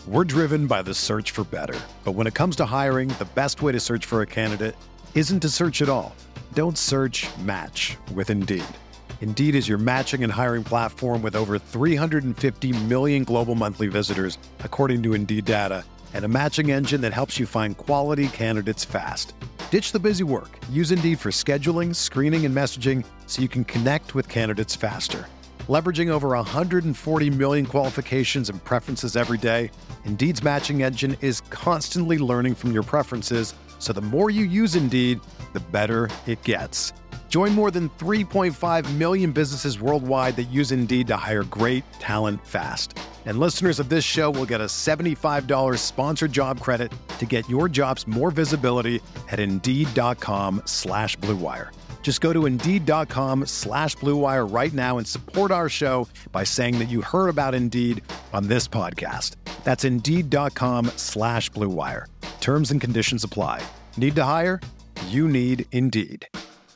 We're driven by the search for better. But when it comes to hiring, the best way to search for a candidate isn't to search at all. Don't search, match with Indeed. Indeed is your matching and hiring platform with over 350 million global monthly visitors, according to Indeed data, and a matching engine that helps you find quality candidates fast. Ditch the busy work. Use Indeed for scheduling, screening, and messaging so you can connect with candidates faster. Leveraging over 140 million qualifications and preferences every day, Indeed's matching engine is constantly learning from your preferences, so the more you use Indeed, the better it gets. Join more than 3.5 million businesses worldwide that use Indeed to hire great talent fast. And listeners of this show will get a $75 sponsored job credit to get your jobs more visibility at Indeed.com/Blue Wire. Just go to Indeed.com/Blue Wire right now and support our show by saying that you heard about Indeed on this podcast. That's Indeed.com/Blue Wire. Terms and conditions apply. Need to hire? You need Indeed.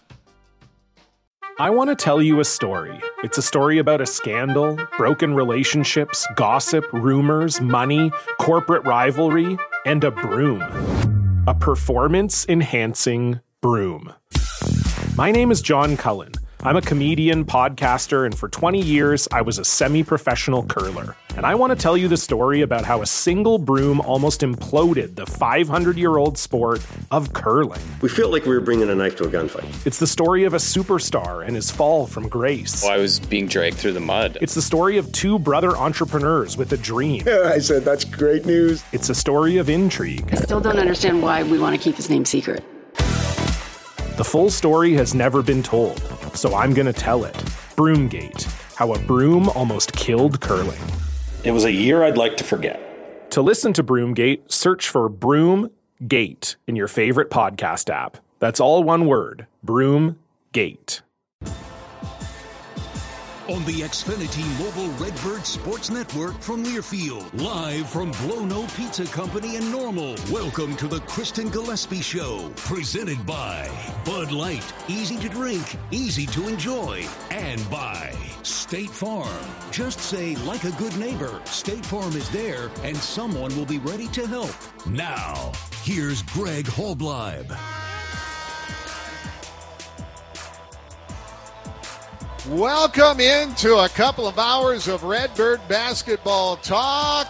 I want to tell you a story. It's a story about a scandal, broken relationships, gossip, rumors, money, corporate rivalry, and a broom. A performance-enhancing broom. My name is John Cullen. I'm a comedian, podcaster, and for 20 years, I was a semi-professional curler. And I want to tell you the story about how a single broom almost imploded the 500-year-old sport of curling. We feel like we were bringing a knife to a gunfight. It's the story of a superstar and his fall from grace. Well, I was being dragged through the mud. It's the story of two brother entrepreneurs with a dream. I said, that's great news. It's a story of intrigue. I still don't understand why we want to keep his name secret. The full story has never been told, so I'm going to tell it. Broomgate, how a broom almost killed curling. It was a year I'd like to forget. To listen to Broomgate, search for Broomgate in your favorite podcast app. That's all one word, Broomgate. On the Xfinity Mobile Redbird Sports Network from Learfield, live from Blono Pizza Company in Normal. Welcome to the Kristen Gillespie Show, presented by Bud Light, easy to drink, easy to enjoy, and by State Farm. Just say, like a good neighbor, State Farm is there, and someone will be ready to help. Now, here's Greg Holbleib. Welcome into a couple of hours of Redbird basketball talk.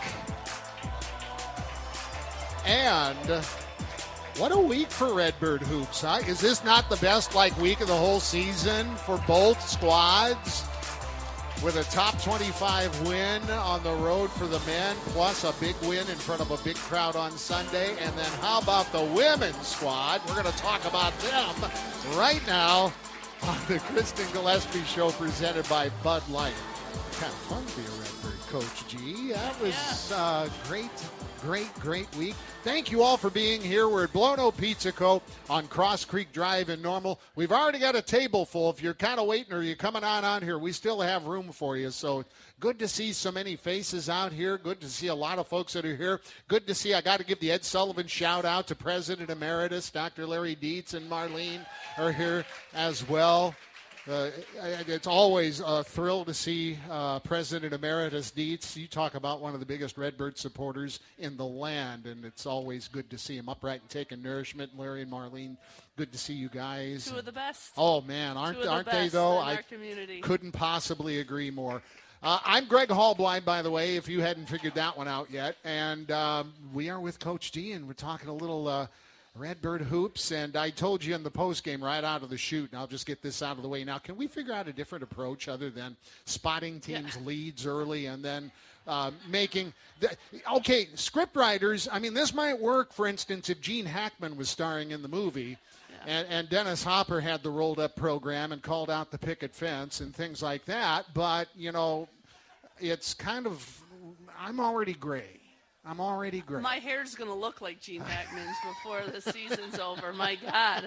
And what a week for Redbird hoops, huh? Is this not the best week of the whole season for both squads? With a top 25 win on the road for the men, plus a big win in front of a big crowd on Sunday. And then how about the women's squad? We're going to talk about them right now on the Kristen Gillespie Show, presented by Bud Light. Kind of fun to be a Redbird, Coach G. That was great week. Thank you all for being here. We're at Blono Pizza Co. on Cross Creek Drive in Normal. We've already got a table full. If you're kind of waiting or you're coming on here, we still have room for you. So good to see so many faces out here. Good to see a lot of folks that are here. Good to see, I got to give the Ed Sullivan shout out to President Emeritus. Dr. Larry Dietz and Marlene are here as well. It's always a thrill to see President Emeritus Dietz. You talk about one of the biggest Redbird supporters in the land, and it's always good to see him upright and taking nourishment. Larry and Marlene, good to see you guys. Two of the best. Oh, man, aren't they, though? I couldn't possibly agree more. I'm Greg Holbleib, by the way, if you hadn't figured that one out yet. And we are with Coach D, and we're talking a little Redbird hoops, and I told you in the postgame right out of the chute, and I'll just get this out of the way now. Can we figure out a different approach other than spotting teams' leads early and then making okay, script writers, I mean, this might work, for instance, if Gene Hackman was starring in the movie and Dennis Hopper had the rolled-up program and called out the picket fence and things like that, but, it's kind of, I'm already gray. My hair's going to look like Gene Hackman's before the season's over. My God.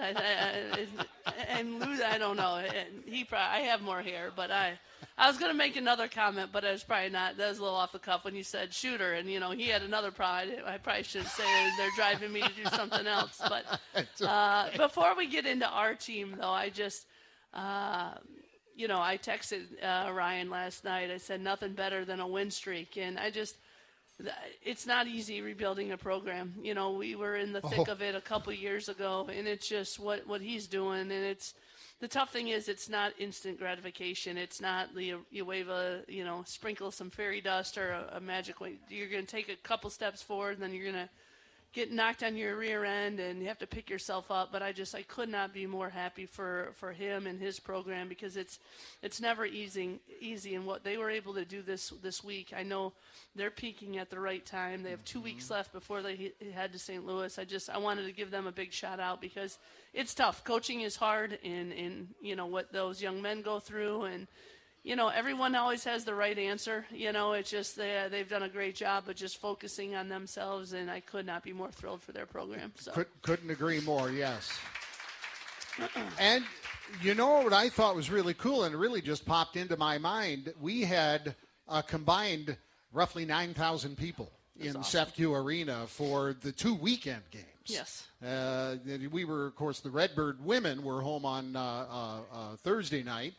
I don't know. I have more hair, but I was going to make another comment, but I was probably not. That was a little off the cuff when you said shooter, and, he had another problem. I probably shouldn't say they're driving me to do something else. But before we get into our team, though, I just I texted Ryan last night. I said nothing better than a win streak, and it's not easy rebuilding a program. You know, we were in the thick of it a couple years ago, and it's just what he's doing. And it's the tough thing is it's not instant gratification. It's not you wave sprinkle some fairy dust or a magic way. You're going to take a couple steps forward, and then you're going to get knocked on your rear end, and you have to pick yourself up. But I could not be more happy for him and his program, because it's never easy. And what they were able to do this week, I know they're peaking at the right time. They have 2 weeks left before they head to St. Louis. I wanted to give them a big shout out, because it's tough. Coaching is hard, and what those young men go through, and everyone always has the right answer. It's just they've done a great job of just focusing on themselves, and I could not be more thrilled for their program. So. Couldn't agree more, yes. And what I thought was really cool, and it really just popped into my mind, we had combined roughly 9,000 people in CEFCU Arena for the 2 weekend games. Yes. We were, of course, the Redbird women were home on Thursday night.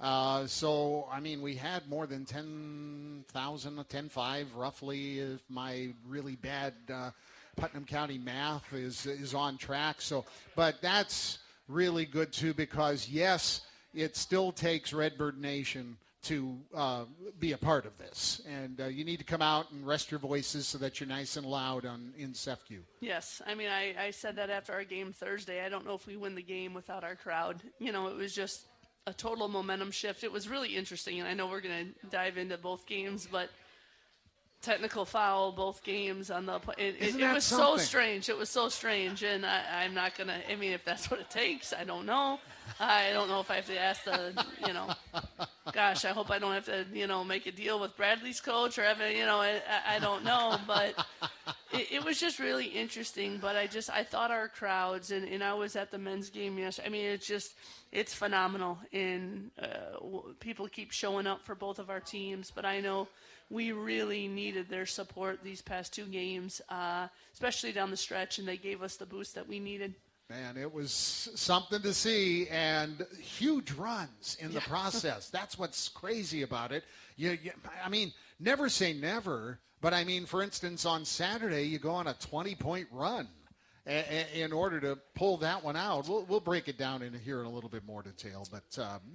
We had more than 10,000, 10,500 roughly, if my really bad Putnam County math is on track. But that's really good, too, because, yes, it still takes Redbird Nation to be a part of this. And you need to come out and rest your voices so that you're nice and loud in CEFCU. Yes. I said that after our game Thursday. I don't know if we win the game without our crowd. It was just a total momentum shift. It was really interesting, and I know we're going to dive into both games, but technical foul both games on the it was so strange. It was so strange, and I'm not going to – if that's what it takes, I don't know. I don't know if I have to ask gosh, I hope I don't have to, make a deal with Bradley's coach or have I don't know, but it was just really interesting. But I thought our crowds, and I was at the men's game yesterday. It's phenomenal, and people keep showing up for both of our teams. But I know we really needed their support these past 2 games, especially down the stretch, and they gave us the boost that we needed. Man, it was something to see, and huge runs in the process. That's what's crazy about it. Never say never, but for instance, on Saturday, you go on a 20-point run in order to pull that one out. We'll break it down here in a little bit more detail, but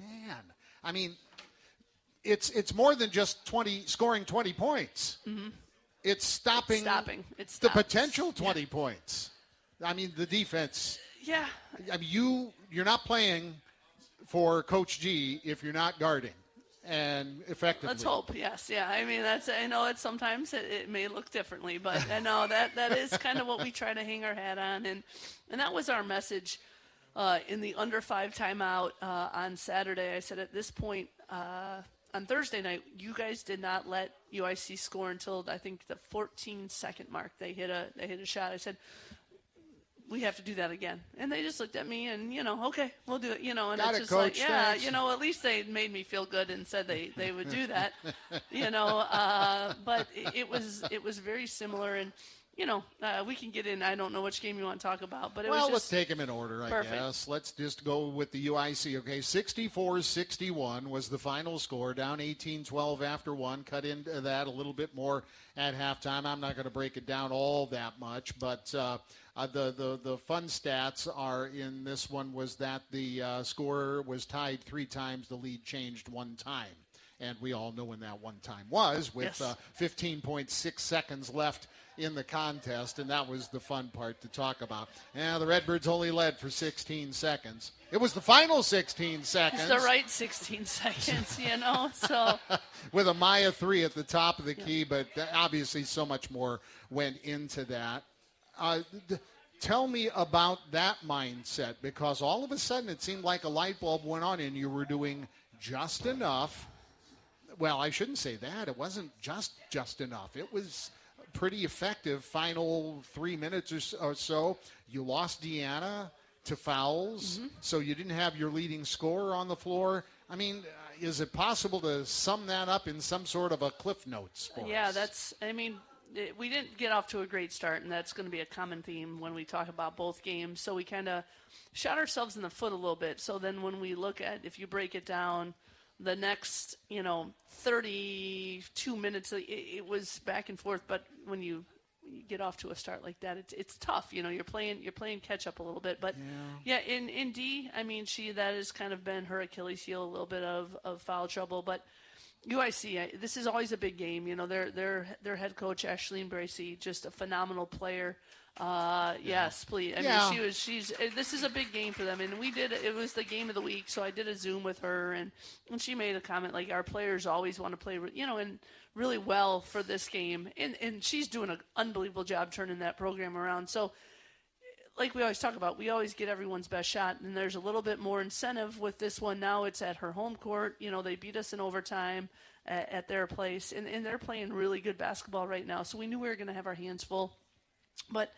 it's more than just scoring 20 points. Mm-hmm. It's stopping the potential 20 points. The defense. Yeah. You're not playing for Coach G if you're not guarding and effectively. Let's hope. Yes. Yeah. I know it's sometimes it may look differently, but I know that is kind of what we try to hang our hat on, and that was our message in the under 5 timeout on Saturday. I said at this point on Thursday night, you guys did not let UIC score until I think the 14-second mark. They hit a shot. I said, we have to do that again. And they just looked at me and, okay, we'll do it, and Got it's it, just Coach, like, yeah, thanks. at least they made me feel good and said they would do that, but it was very similar. And, we can get in. I don't know which game you want to talk about, but let's take them in order, perfect. I guess. Let's just go with the UIC. Okay, 64-61 was the final score, down 18-12 after one. Cut into that a little bit more at halftime. I'm not going to break it down all that much, but the fun stats are in this one was that the score was tied 3 times. The lead changed 1 time. And we all know when that one time was with 15.6 seconds left in the contest, and that was the fun part to talk about. The Redbirds only led for 16 seconds. It was the final 16 seconds. It's the right 16 seconds, so. With a Maya 3 at the top of the key, but obviously so much more went into that. Tell me about that mindset, because all of a sudden it seemed like a light bulb went on and you were doing just enough. Well, I shouldn't say that. It wasn't just enough. It was pretty effective final 3 minutes or so. You lost Deanna to fouls, so you didn't have your leading scorer on the floor. Is it possible to sum that up in some sort of a Cliff Notes for us? We didn't get off to a great start, and that's going to be a common theme when we talk about both games. So we kind of shot ourselves in the foot a little bit. So then when we look at, if you break it down, the next, 32 minutes, it was back and forth. But when you get off to a start like that, it's tough. You're playing catch up a little bit. But in D, I mean, that has kind of been her Achilles heel, a little bit of foul trouble. But UIC, this is always a big game. Their head coach Ashleen Bracey, just a phenomenal player. Yes, please. I mean, this is a big game for them, and it was the game of the week, so I did a Zoom with her, and she made a comment like, our players always want to play, and really well for this game, and she's doing an unbelievable job turning that program around. So, like we always talk about, we always get everyone's best shot, and there's a little bit more incentive with this one. Now it's at her home court. They beat us in overtime at their place, and they're playing really good basketball right now, so we knew we were going to have our hands full. But,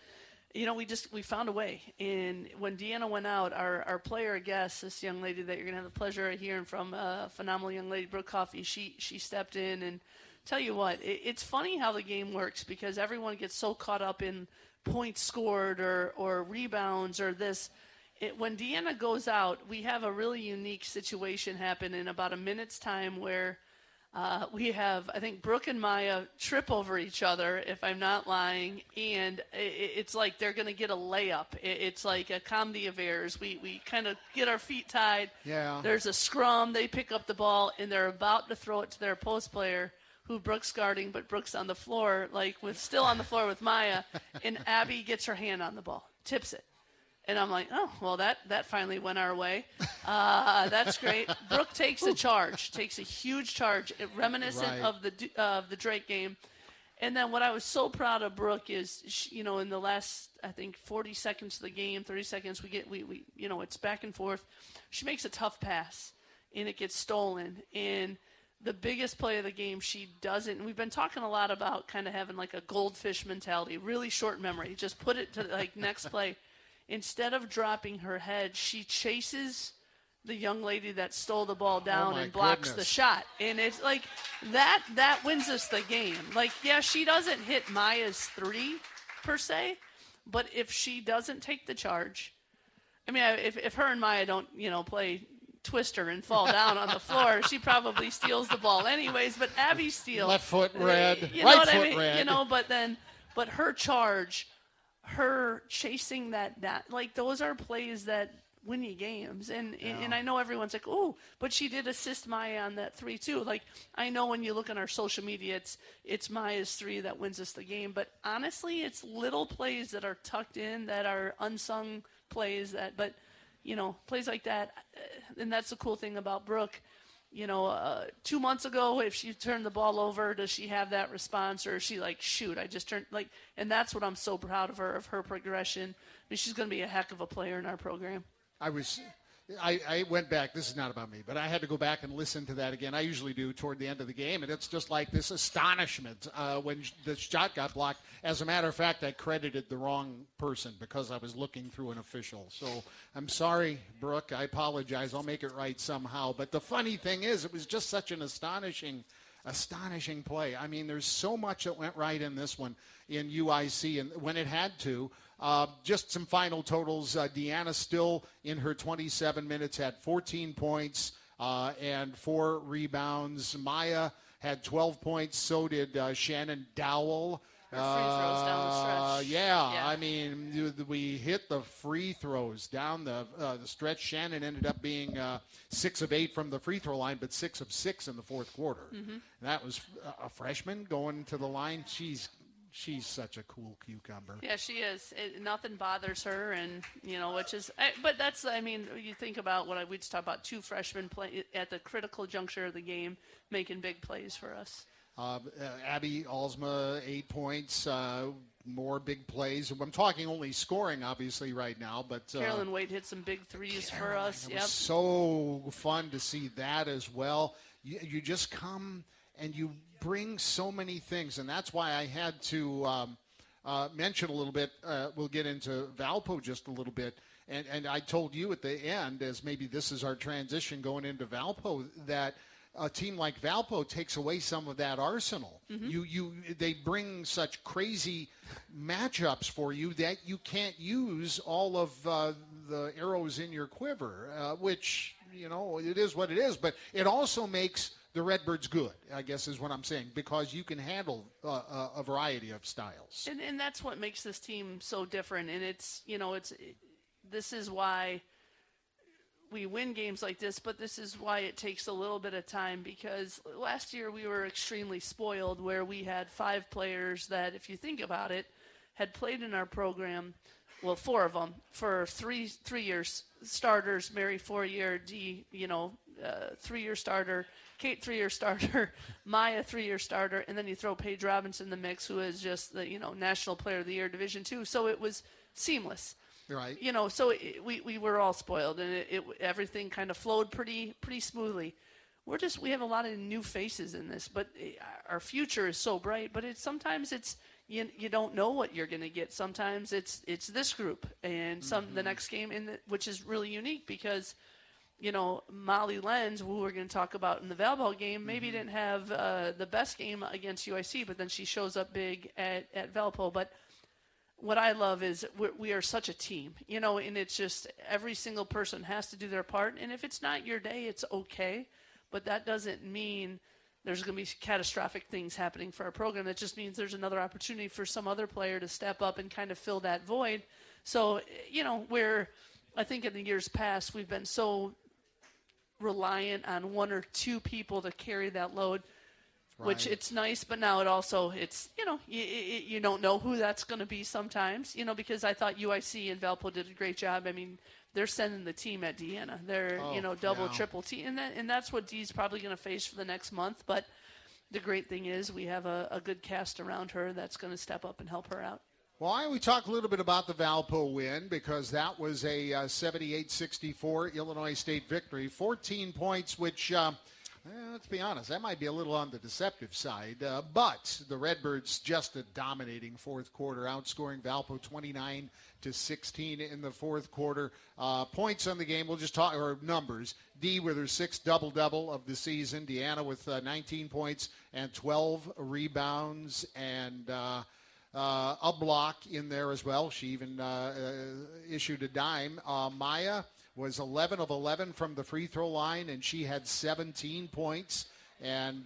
we found a way. And when Deanna went out, our player guest, this young lady that you're going to have the pleasure of hearing from, a phenomenal young lady, Brooke Coffey, she stepped in. And tell you what, it's funny how the game works, because everyone gets so caught up in points scored or rebounds or this. When Deanna goes out, we have a really unique situation happen in about a minute's time where we have, I think, Brooke and Maya trip over each other, if I'm not lying, and it's like they're going to get a layup. It's like a comedy of errors. We kind of get our feet tied. Yeah. There's a scrum. They pick up the ball, and they're about to throw it to their post player, who Brooke's guarding, but Brooke's on the floor, still on the floor with Maya, and Abby gets her hand on the ball, tips it. And I'm like, oh, well, that finally went our way. That's great. Brooke takes a huge charge, reminiscent of the Drake game. And then what I was so proud of Brooke is, in the last, I think, 40 seconds of the game, 30 seconds, we it's back and forth. She makes a tough pass, and it gets stolen. And the biggest play of the game, she doesn't. And we've been talking a lot about kind of having like a goldfish mentality, really short memory. Just put it to next play. Instead of dropping her head, she chases the young lady that stole the ball down and blocks the shot. And it's like that wins us the game. She doesn't hit Maya's three per se, but if she doesn't take the charge, I mean, if her and Maya don't, play Twister and fall down on the floor, she probably steals the ball anyways, but Abby steals. Left foot red, right foot red. But her charge, her chasing that those are plays that win you games. And I know everyone's like, oh, but she did assist Maya on that 3 too. I know when you look on our social media, it's Maya's 3 that wins us the game. But honestly, it's little plays that are tucked in, that are unsung plays plays like that. And that's the cool thing about Brooke. 2 months ago, if she turned the ball over, does she have that response, or is she shoot, I just turned and that's what I'm so proud of her progression. I mean, she's going to be a heck of a player in our program. I went back. This is not about me, but I had to go back and listen to that again. I usually do toward the end of the game, and it's just like this astonishment when the shot got blocked. As a matter of fact, I credited the wrong person because I was looking through an official. So I'm sorry, Brooke. I apologize. I'll make it right somehow. But the funny thing is, it was just such an astonishing play. I mean, there's so much that went right in this one in UIC, and when it had to. Just some final totals. Deanna still in her 27 minutes had 14 points and 4 rebounds. Maya had 12 points. So did Shannon Dowell. Her free throws down the stretch. Yeah, I mean, we hit the free throws down the stretch. Shannon ended up being 6 of 8 from the free throw line, but 6 of 6 in the fourth quarter. Mm-hmm. That was a freshman going to the line. She's such a cool cucumber. Yeah, she is. Nothing bothers her, and which is. But that's. I mean, you think about what we just talked about. 2 freshmen play at the critical juncture of the game, making big plays for us. Abby Alsma, 8 points. More big plays. I'm talking only scoring, obviously, right now. But Carolyn Wade hit some big threes for us. It was so fun to see that as well. You just come and you bring so many things, and that's why I had to mention a little bit. We'll get into Valpo just a little bit, and I told you at the end, as maybe this is our transition going into Valpo, that a team like Valpo takes away some of that arsenal. Mm-hmm. They bring such crazy matchups for you that you can't use all of the arrows in your quiver, which it is what it is. But it also makes the Redbirds good, I guess is what I'm saying, because you can handle a variety of styles. And that's what makes this team so different. And this is why we win games like this, but this is why it takes a little bit of time, because last year we were extremely spoiled where we had 5 players that, if you think about it, had played in our program, well, 4 of them, for 3 years starters, Mary 4-year, D, 3-year starter, Kate 3-year starter, Maya 3-year starter, and then you throw Paige Robinson in the mix, who is just the, National Player of the Year, Division II. So it was seamless. Right. So we were all spoiled, and everything kind of flowed pretty smoothly. We have a lot of new faces in this, but our future is so bright. But sometimes you don't know what you're going to get. Sometimes it's this group, and the next game which is really unique because Molly Lenz, who we're going to talk about in the volleyball game, maybe didn't have the best game against UIC, but then she shows up big at Valpo. But what I love is we are such a team, and it's just every single person has to do their part. And if it's not your day, it's okay. But that doesn't mean there's going to be catastrophic things happening for our program. That just means there's another opportunity for some other player to step up and kind of fill that void. So, where I think in the years past we've been so reliant on 1 or 2 people to carry that load. Right. Which it's nice, but now you don't know who that's going to be sometimes, because I thought UIC and Valpo did a great job. I mean, they're sending the team at Deanna. They're, double, triple team. And that's what Dee's probably going to face for the next month. But the great thing is we have a good cast around her that's going to step up and help her out. Well, why don't we talk a little bit about the Valpo win, because that was a 78-64 Illinois State victory. 14 points, which let's be honest, that might be a little on the deceptive side. But the Redbirds just a dominating fourth quarter, outscoring Valpo 29-16 in the fourth quarter. Points on the game, we'll just talk, or numbers. Dee with her 6th double-double of the season. Deanna with 19 points and 12 rebounds and a block in there as well. She even issued a dime. Maya was 11 of 11 from the free throw line, and she had 17 points and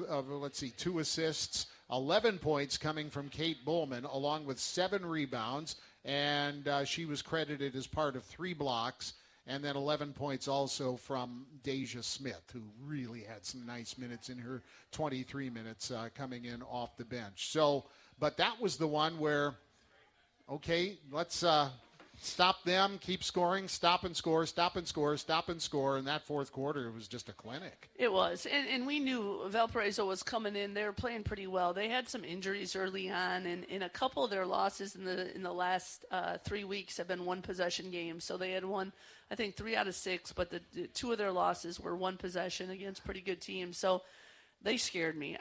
2 assists, 11 points coming from Kate Bullman, along with 7 rebounds, and she was credited as part of 3 blocks, and then 11 points also from Deja Smith, who really had some nice minutes in her 23 minutes coming in off the bench. So, but that was the one where, okay, let's stop them, keep scoring, stop and score, stop and score, stop and score. In that fourth quarter, it was just a clinic. It was. And we knew Valparaiso was coming in. They were playing pretty well. They had some injuries early on, and in a couple of their losses in the last 3 weeks have been one-possession games. So they had won, I think, 3 out of 6, but the 2 of their losses were one possession against pretty good teams. So they scared me.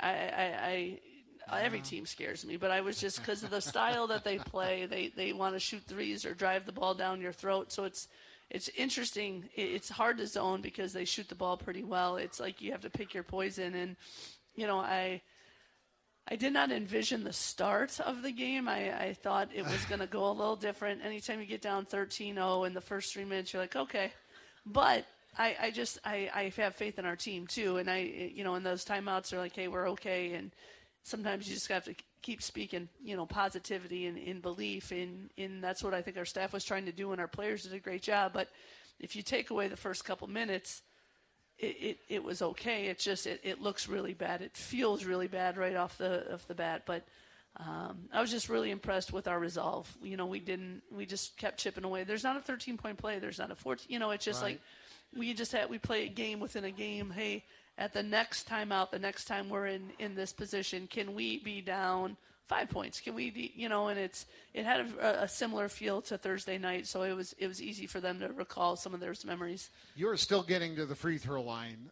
Every team scares me, but I was just because of the style that they play. They want to shoot threes or drive the ball down your throat. So it's interesting. It's hard to zone because they shoot the ball pretty well. It's like you have to pick your poison. And I did not envision the start of the game. I thought it was going to go a little different. Anytime you get down 13-0 in the first 3 minutes, you're like, okay, but. I have faith in our team too, and in those timeouts they're like, hey, we're okay, and sometimes you just have to keep speaking, positivity and in belief, and that's what I think our staff was trying to do, and our players did a great job. But if you take away the first couple minutes, it was okay. It's just it looks really bad. It feels really bad right off the bat. But I was just really impressed with our resolve. We just kept chipping away. There's not a 13-point play. There's not a 14. It's just right. Like we play a game within a game. Hey, at the next time out, the next time we're in this position, can we be down 5 points? Can we be, and it had a similar feel to Thursday night, so it was easy for them to recall some of their memories. You're still getting to the free throw line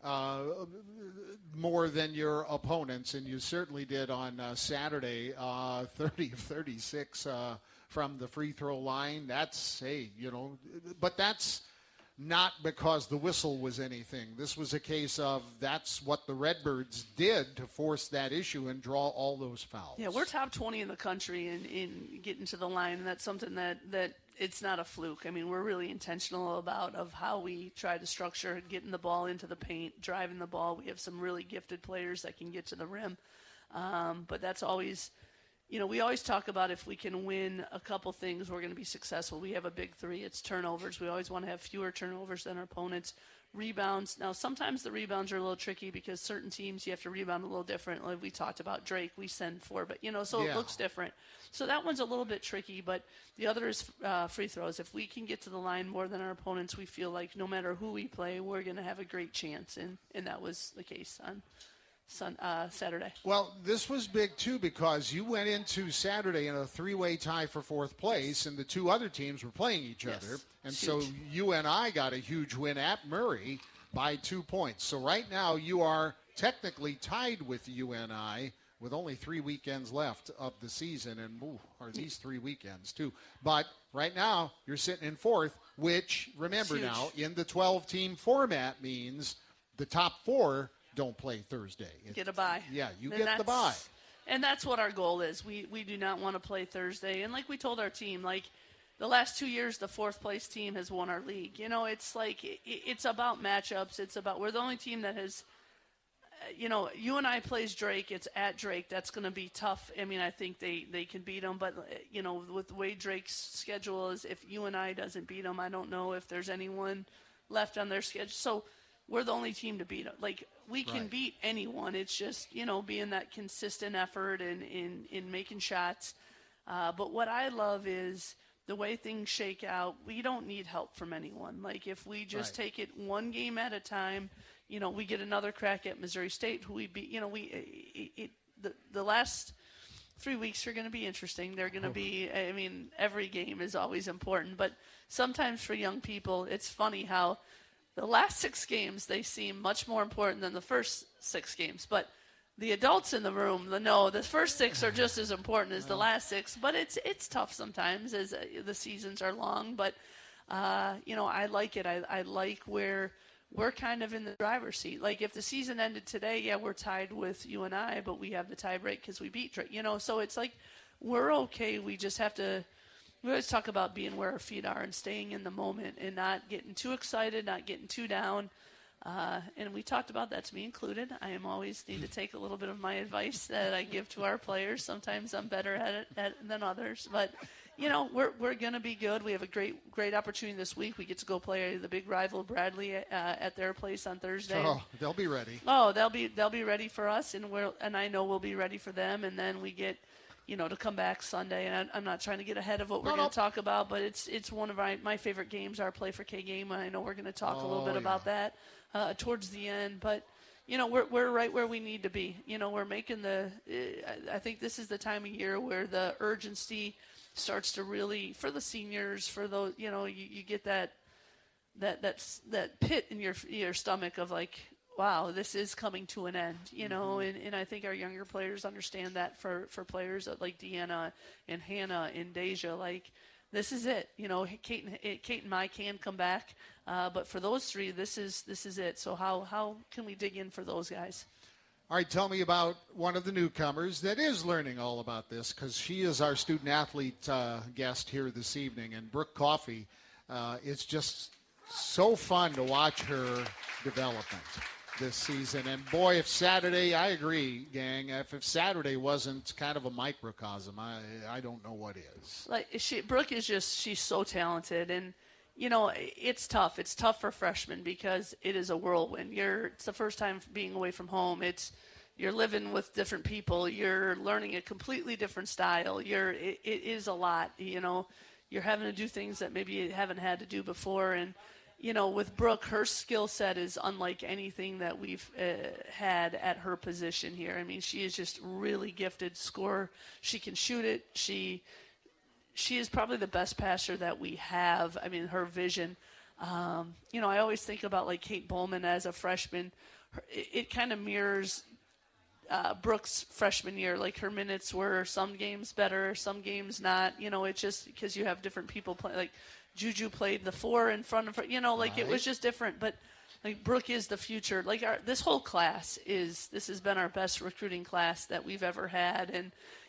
more than your opponents, and you certainly did on Saturday, 30 of 36 from the free throw line. That's, but that's not because the whistle was anything. This was a case of that's what the Redbirds did to force that issue and draw all those fouls. Yeah, we're top 20 in the country in getting to the line, and that's something that it's not a fluke. I mean, we're really intentional of how we try to structure getting the ball into the paint, driving the ball. We have some really gifted players that can get to the rim. But that's always, we always talk about if we can win a couple things, we're going to be successful. We have a big three. It's turnovers. We always want to have fewer turnovers than our opponents. Rebounds. Now, sometimes the rebounds are a little tricky because certain teams you have to rebound a little different. Like we talked about Drake, we send 4, but, so it looks different. So that one's a little bit tricky, but the other is free throws. If we can get to the line more than our opponents, we feel like no matter who we play, we're going to have a great chance, and that was the case on Saturday. Well, this was big, too, because you went into Saturday in a 3-way tie for 4th place, and the 2 other teams were playing each other. And so UNI got a huge win at Murray by 2 points. So right now you are technically tied with UNI with only 3 weekends left of the season. And are these 3 weekends, too. But right now you're sitting in 4th, which, remember now, in the 12-team format means the top 4 don't play Thursday. Get a bye. Yeah, you get the bye. And that's what our goal is. We do not want to play Thursday. And like we told our team, like the last 2 years, the 4th place team has won our league. It's like it's about matchups. It's about we're the only team that has, UNI plays Drake. It's at Drake. That's going to be tough. I mean, I think they can beat them. But, with the way Drake's schedule is, if UNI doesn't beat them, I don't know if there's anyone left on their schedule. So we're the only team to beat them. Like, we can beat anyone. It's just, being that consistent effort and in making shots. But what I love is the way things shake out. We don't need help from anyone. Like, if we just take it one game at a time, we get another crack at Missouri State, who we beat. The last 3 weeks are going to be interesting. They're going to be, every game is always important. But sometimes for young people, it's funny how the last 6 games, they seem much more important than the first 6 games. But the adults in the room, the first 6 are just as important as the last 6. But it's tough sometimes as the seasons are long. But, I like it. I like where we're kind of in the driver's seat. Like, if the season ended today, we're tied with UNI, but we have the tie break because we beat Drake. So it's like we're okay. We just have to – we always talk about being where our feet are and staying in the moment and not getting too excited, not getting too down. And we talked about that, to me included. I am always need to take a little bit of my advice that I give to our players. Sometimes I'm better at it than others. But, we're going to be good. We have a great opportunity this week. We get to go play the big rival Bradley at their place on Thursday. Oh, they'll be ready. Oh, they'll be ready for us, and I know we'll be ready for them. And then we get to come back Sunday, and I'm not trying to get ahead of what we're going to talk about, but it's one of my favorite games, our Play for K game, and I know we're going to talk a little bit about that towards the end. But, we're right where we need to be. We're making I think this is the time of year where the urgency starts to really, for the seniors, for those, you get that pit in your stomach of like, wow, this is coming to an end, and I think our younger players understand that for players like Deanna and Hannah and Deja, like, this is it. Kate and Mai can come back, but for those 3, this is it. So how can we dig in for those guys? All right, tell me about one of the newcomers that is learning all about this, because she is our student-athlete guest here this evening, and Brooke Coffey. It's just so fun to watch her development this season. And, boy, if Saturday, I agree, gang, if Saturday wasn't kind of a microcosm, I don't know what is. Like, Brooke is she's so talented, and, it's tough. It's tough for freshmen because it is a whirlwind. It's the first time being away from home. You're living with different people. You're learning a completely different style. It is a lot, You're having to do things that maybe you haven't had to do before, and with Brooke, her skill set is unlike anything that we've had at her position here. I mean, she is just really gifted scorer. She can shoot it. She is probably the best passer that we have. I mean, her vision. I always think about, like, Kate Bowman as a freshman. It kind of mirrors Brooke's freshman year. Like, her minutes were some games better, some games not. It's just because you have different people playing. Like, Juju played the 4 in front of her. It was just different. But, like, Brooke is the future. Like, this whole class this has been our best recruiting class that we've ever had. And,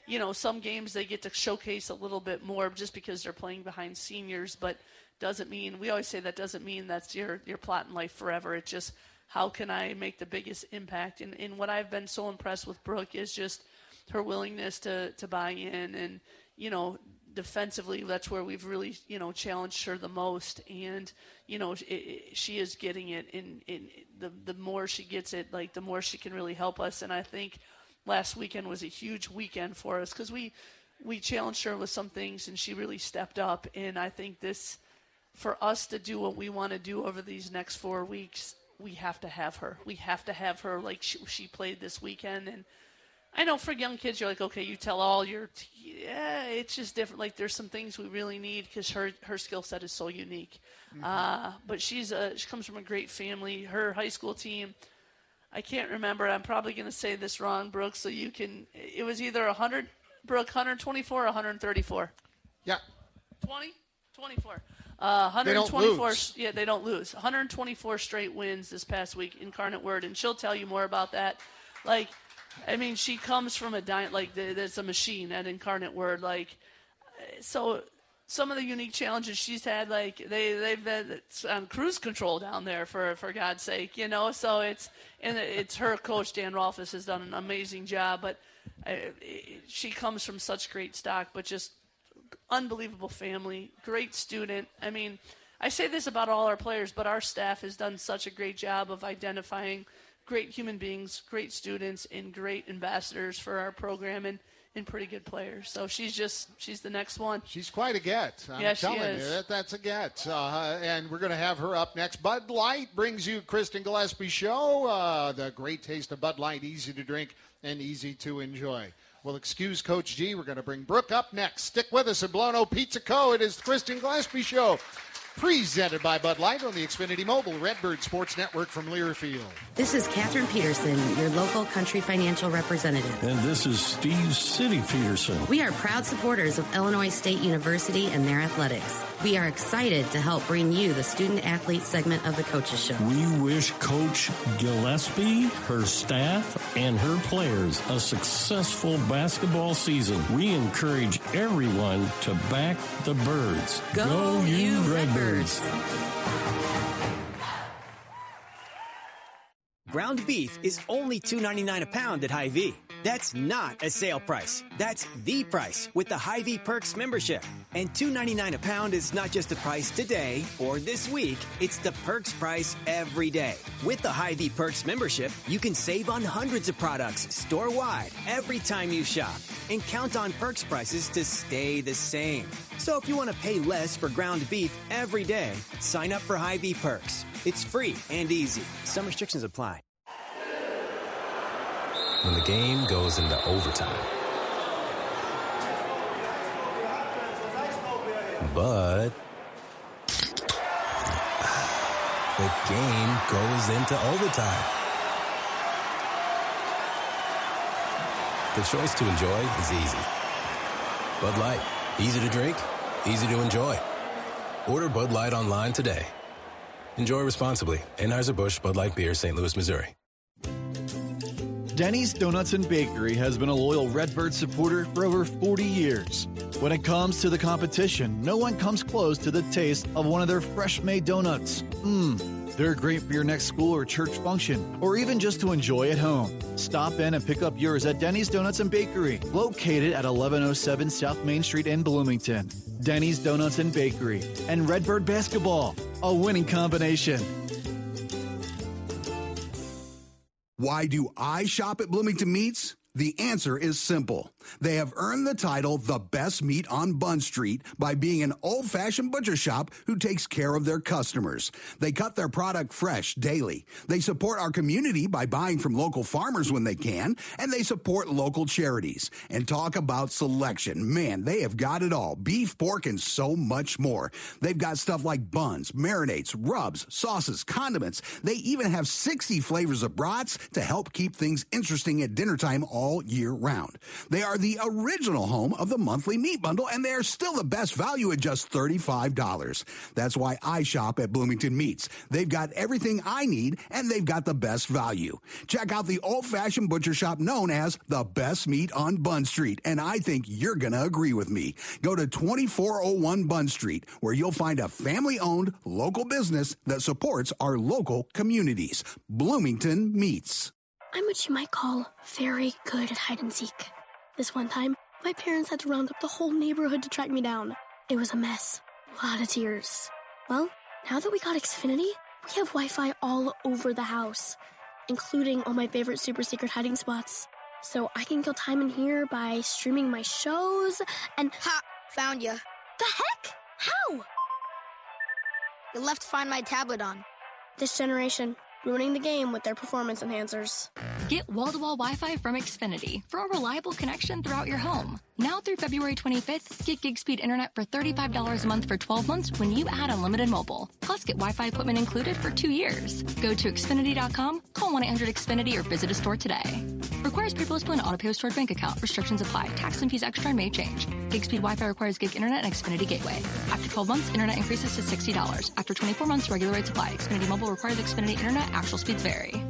some games they get to showcase a little bit more just because they're playing behind seniors, but doesn't mean, we always say that doesn't mean that's your plot in life forever. It's just, how can I make the biggest impact? And what I've been so impressed with Brooke is just her willingness to buy in, and, defensively, that's where we've really, challenged her the most. And, she is getting it, and the more she gets it, like, the more she can really help us. And I think last weekend was a huge weekend for us because we challenged her with some things, and she really stepped up. And I think this, for us to do what we want to do over these next 4 weeks, we have to have her. We have to have her like she played this weekend. And I know for young kids, you're like, okay, you tell all your it's just different. Like, there's some things we really need because her skill set is so unique. Mm-hmm. But she comes from a great family. Her high school team, I can't remember. I'm probably going to say this wrong, Brooke, so you can. It was either 124 or 134. Yeah. 24. 124. Yeah, they don't lose. 124 straight wins this past week, Incarnate Word, and she'll tell you more about that. Like, I mean, she comes from there's a machine at Incarnate Word. Like, so some of the unique challenges she's had, like, they've been on cruise control down there for God's sake, So it's her coach, Dan Rolfes, has done an amazing job. But she comes from such great stock, but just unbelievable family, great student. I mean, I say this about all our players, but our staff has done such a great job of identifying great human beings, great students, and great ambassadors for our program, and pretty good players. So she's the next one. She's quite a get. I'm telling you, that's a get. And we're going to have her up next. Bud Light brings you Kristen Gillespie Show. The great taste of Bud Light, easy to drink and easy to enjoy. We'll excuse Coach G. We're going to bring Brooke up next. Stick with us at Blono Pizza Co. It is the Kristen Gillespie Show, presented by Bud Light on the Xfinity Mobile Redbird Sports Network from Learfield. This is Catherine Peterson, your local country financial representative. And this is Steve City Peterson. We are proud supporters of Illinois State University and their athletics. We are excited to help bring you the student-athlete segment of the Coaches Show. We wish Coach Gillespie, her staff, and her players a successful basketball season. We encourage everyone to back the Birds. Go you Redbirds! Ground beef is only $2.99 a pound at Hy-Vee. That's not a sale price. That's the price with the Hy-Vee Perks membership. And $2.99 a pound is not just the price today or this week. It's the Perks price every day. With the Hy-Vee Perks membership, you can save on hundreds of products store-wide every time you shop. And count on Perks prices to stay the same. So if you want to pay less for ground beef every day, sign up for Hy-Vee Perks. It's free and easy. Some restrictions apply. When the game goes into overtime. But the game goes into overtime. The choice to enjoy is easy. Bud Light, easy to drink, easy to enjoy. Order Bud Light online today. Enjoy responsibly. Anheuser-Busch Bud Light Beer, St. Louis, Missouri. Denny's Donuts and Bakery has been a loyal Redbird supporter for over 40 years. When it comes to the competition, no one comes close to the taste of one of their fresh-made donuts. They're great for your next school or church function, or even just to enjoy at home. Stop in and pick up yours at Denny's Donuts and Bakery, located at 1107 South Main Street in Bloomington. Denny's Donuts and Bakery and Redbird Basketball, a winning combination. Why do I shop at Bloomington Meats? The answer is simple. They have earned the title the best meat on Bunn Street by being an old-fashioned butcher shop who takes care of their customers. They cut their product fresh daily. They support our community by buying from local farmers when they can, and they support local charities. And talk about selection. Man, they have got it all. Beef, pork, and so much more. They've got stuff like buns, marinades, rubs, sauces, condiments. They even have 60 flavors of brats to help keep things interesting at dinner time all year round. They are the original home of the monthly meat bundle, and they're still the best value at just $35. That's why I shop at Bloomington Meats. They've got everything I need, and they've got the best value. Check out the old-fashioned butcher shop known as the best meat on Bunn Street, and I think you're going to agree with me. Go to 2401 Bunn Street, where you'll find a family-owned local business that supports our local communities. Bloomington Meats. I'm what you might call very good at hide and seek. This one time, my parents had to round up the whole neighborhood to track me down. It was a mess. A lot of tears. Well, now that we got Xfinity, we have Wi-Fi all over the house, including all my favorite super secret hiding spots. So I can kill time in here by streaming my shows and... Ha! Found you. The heck? How? You left Find My tablet on. This generation, ruining the game with their performance enhancers. Get wall-to-wall Wi-Fi from Xfinity for a reliable connection throughout your home. Now through February 25th, get gig speed internet for $35 a month for 12 months when you add unlimited mobile. Plus, get Wi-Fi equipment included for 2 years. Go to Xfinity.com, call 1-800-XFINITY, or visit a store today. Requires paperless and auto-pay with stored bank account. Restrictions apply. Tax and fees extra and may change. Gig speed Wi-Fi requires gig internet and Xfinity Gateway. After 12 months, internet increases to $60. After 24 months, regular rates apply. Xfinity Mobile requires Xfinity internet. Actual speeds vary.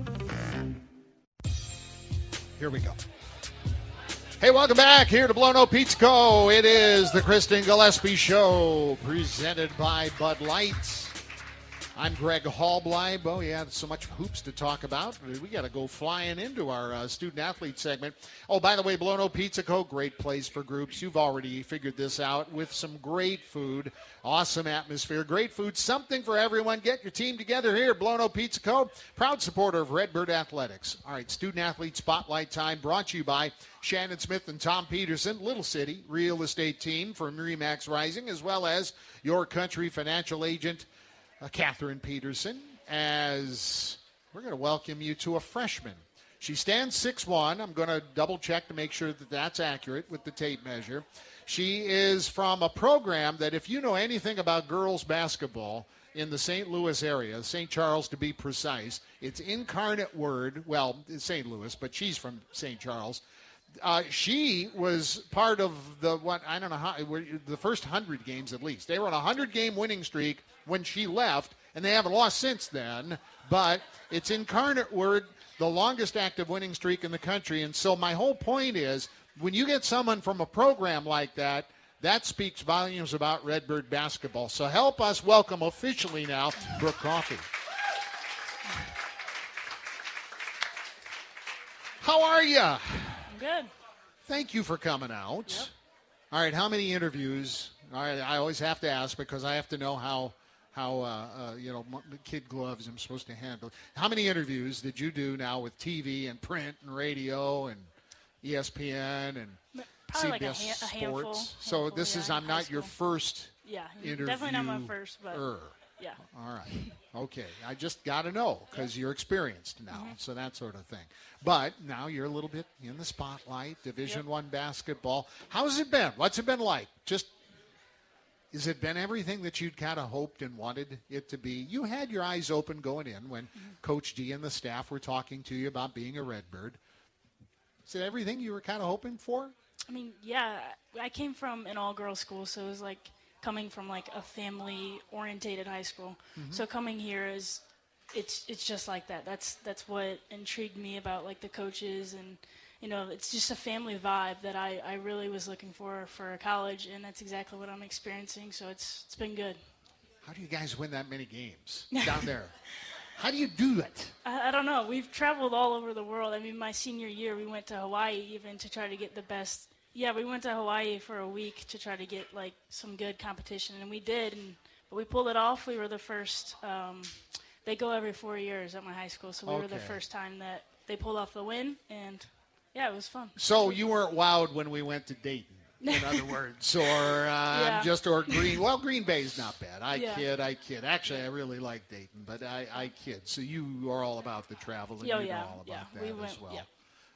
Here we go. Hey, welcome back here to Blow No Pizza Co. It is the Kristen Gillespie Show, presented by Bud Light. I'm Greg Hallbleib. Oh, yeah, so much hoops to talk about. We got to go flying into our student-athlete segment. Oh, by the way, Blow No Pizza Co., great place for groups. You've already figured this out with some great food, awesome atmosphere, great food, something for everyone. Get your team together here. Blow No Pizza Co., proud supporter of Redbird Athletics. All right, student-athlete spotlight time brought to you by Shannon Smith and Tom Peterson, Little City Real Estate Team from RE/MAX Rising, as well as Your Country financial agent, Catherine Peterson, as we're going to welcome you to a freshman. She stands 6'1". I'm going to double check to make sure that that's accurate with the tape measure. She is from a program that, if you know anything about girls basketball in the St. Louis area, St. Charles to be precise, it's Incarnate Word. Well, it's St. Louis, but she's from St. Charles. She was part of the first 100 games at least. They were on a 100-game winning streak when she left, and they haven't lost since then. But it's Incarnate Word, the longest active winning streak in the country. And so my whole point is, when you get someone from a program like that, that speaks volumes about Redbird basketball. So help us welcome officially now Brooke Coffey. How are you? Good. Thank you for coming out. Yep. All right, how many interviews? All right, I always have to ask because I have to know how kid gloves I'm supposed to handle. How many interviews did you do now with TV and print and radio and ESPN and probably CBS like a Sports? handful, So this is I'm not your first interview. Definitely not my first, but yeah. All right. Okay. I just got to know because you're experienced now, so that sort of thing. But now you're a little bit in the spotlight, Division I basketball. How's it been? What's it been like? Has it been everything that you'd kind of hoped and wanted it to be? You had your eyes open going in when Coach D and the staff were talking to you about being a Redbird. Is it everything you were kind of hoping for? I mean, yeah. I came from an all-girls school, so it was like coming from like a family-orientated high school. Mm-hmm. So coming here it's just like that. That's what intrigued me about like the coaches, and it's just a family vibe that I really was looking for college, and that's exactly what I'm experiencing. So it's been good. How do you guys win that many games down there? How do you do that? I don't know. We've traveled all over the world. I mean, my senior year, we went to Hawaii even to try to get the best. Yeah, we went to Hawaii for a week to try to get like some good competition, and we did. But we pulled it off. We were the first. They go every 4 years at my high school, so we were the first time that they pulled off the win, and yeah, it was fun. So you weren't wowed when we went to Dayton, in other words, or Green. Well, Green Bay's not bad. I kid. Actually, I really like Dayton, but I kid. So you are all about the travel, and all about that as well.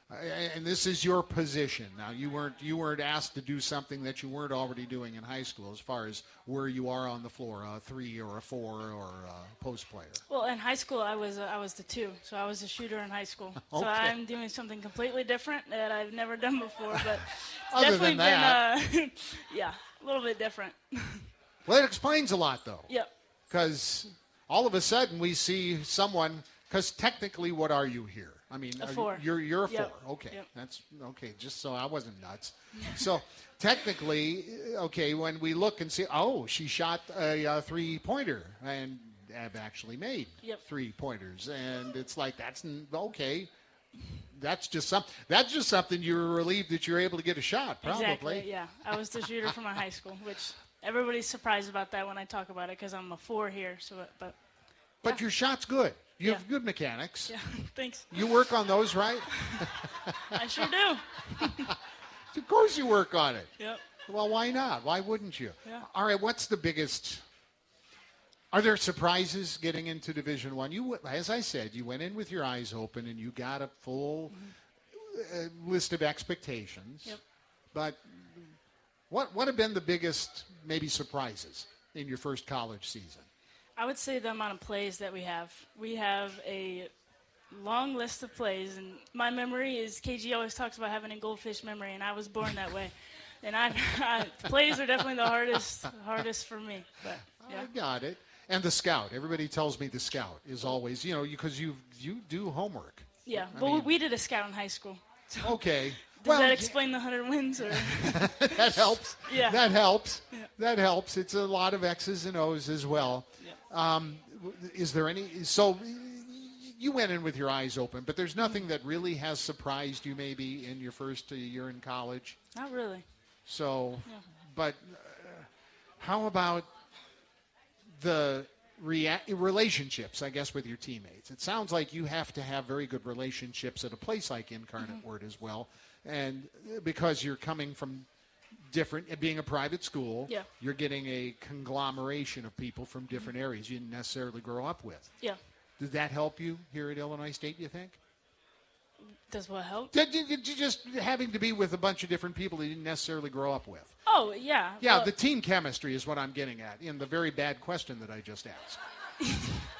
And this is your position. Now, you weren't asked to do something that you weren't already doing in high school as far as where you are on the floor, a 3 or a 4 or a post player. Well, in high school, I was the 2, so I was a shooter in high school. Okay. So I'm doing something completely different that I've never done before, but Other definitely than that, been, yeah, a little bit different. Well, it explains a lot, though. Yep. Because all of a sudden we see someone. Because technically, what are you here? I mean, a 4. You're a 4. Yep. Okay, yep. That's okay. Just so I wasn't nuts. So technically, okay, when we look and see, oh, she shot a 3-pointer and have actually made 3-pointers, and it's like that's okay. That's just something you were relieved that you're able to get a shot. Probably. Exactly. Yeah, I was the shooter from my high school, which everybody's surprised about that when I talk about it because I'm a 4 here. So, but your shot's good. You have good mechanics. Yeah, thanks. You work on those, right? I sure do. Of course you work on it. Yep. Well, why not? Why wouldn't you? Yeah. All right, what's the biggest? Are there surprises getting into Division I? You, as I said, you went in with your eyes open and you got a full list of expectations. Yep. But what have been the biggest, maybe, surprises in your first college season? I would say the amount of plays that we have. We have a long list of plays, and my memory is, KG always talks about having a goldfish memory, and I was born that way. And plays are definitely the hardest for me. But, yeah. I got it. And the scout. Everybody tells me the scout is always, because you do homework. Yeah, but we did a scout in high school. So okay. Does that explain the 100 wins? Or? That helps. Yeah. That helps. Yeah. That helps. It's a lot of X's and O's as well. Yeah. Is there any? So you went in with your eyes open, but there's nothing that really has surprised you maybe in your first year in college? Not really. So, but how about the relationships, I guess, with your teammates? It sounds like you have to have very good relationships at a place like Incarnate Word as well. And because you're coming from different, being a private school, you're getting a conglomeration of people from different areas you didn't necessarily grow up with. Yeah. Does that help you here at Illinois State, you think? Does what help? Just having to be with a bunch of different people that you didn't necessarily grow up with. Oh, yeah. Yeah, the team chemistry is what I'm getting at in the very bad question that I just asked.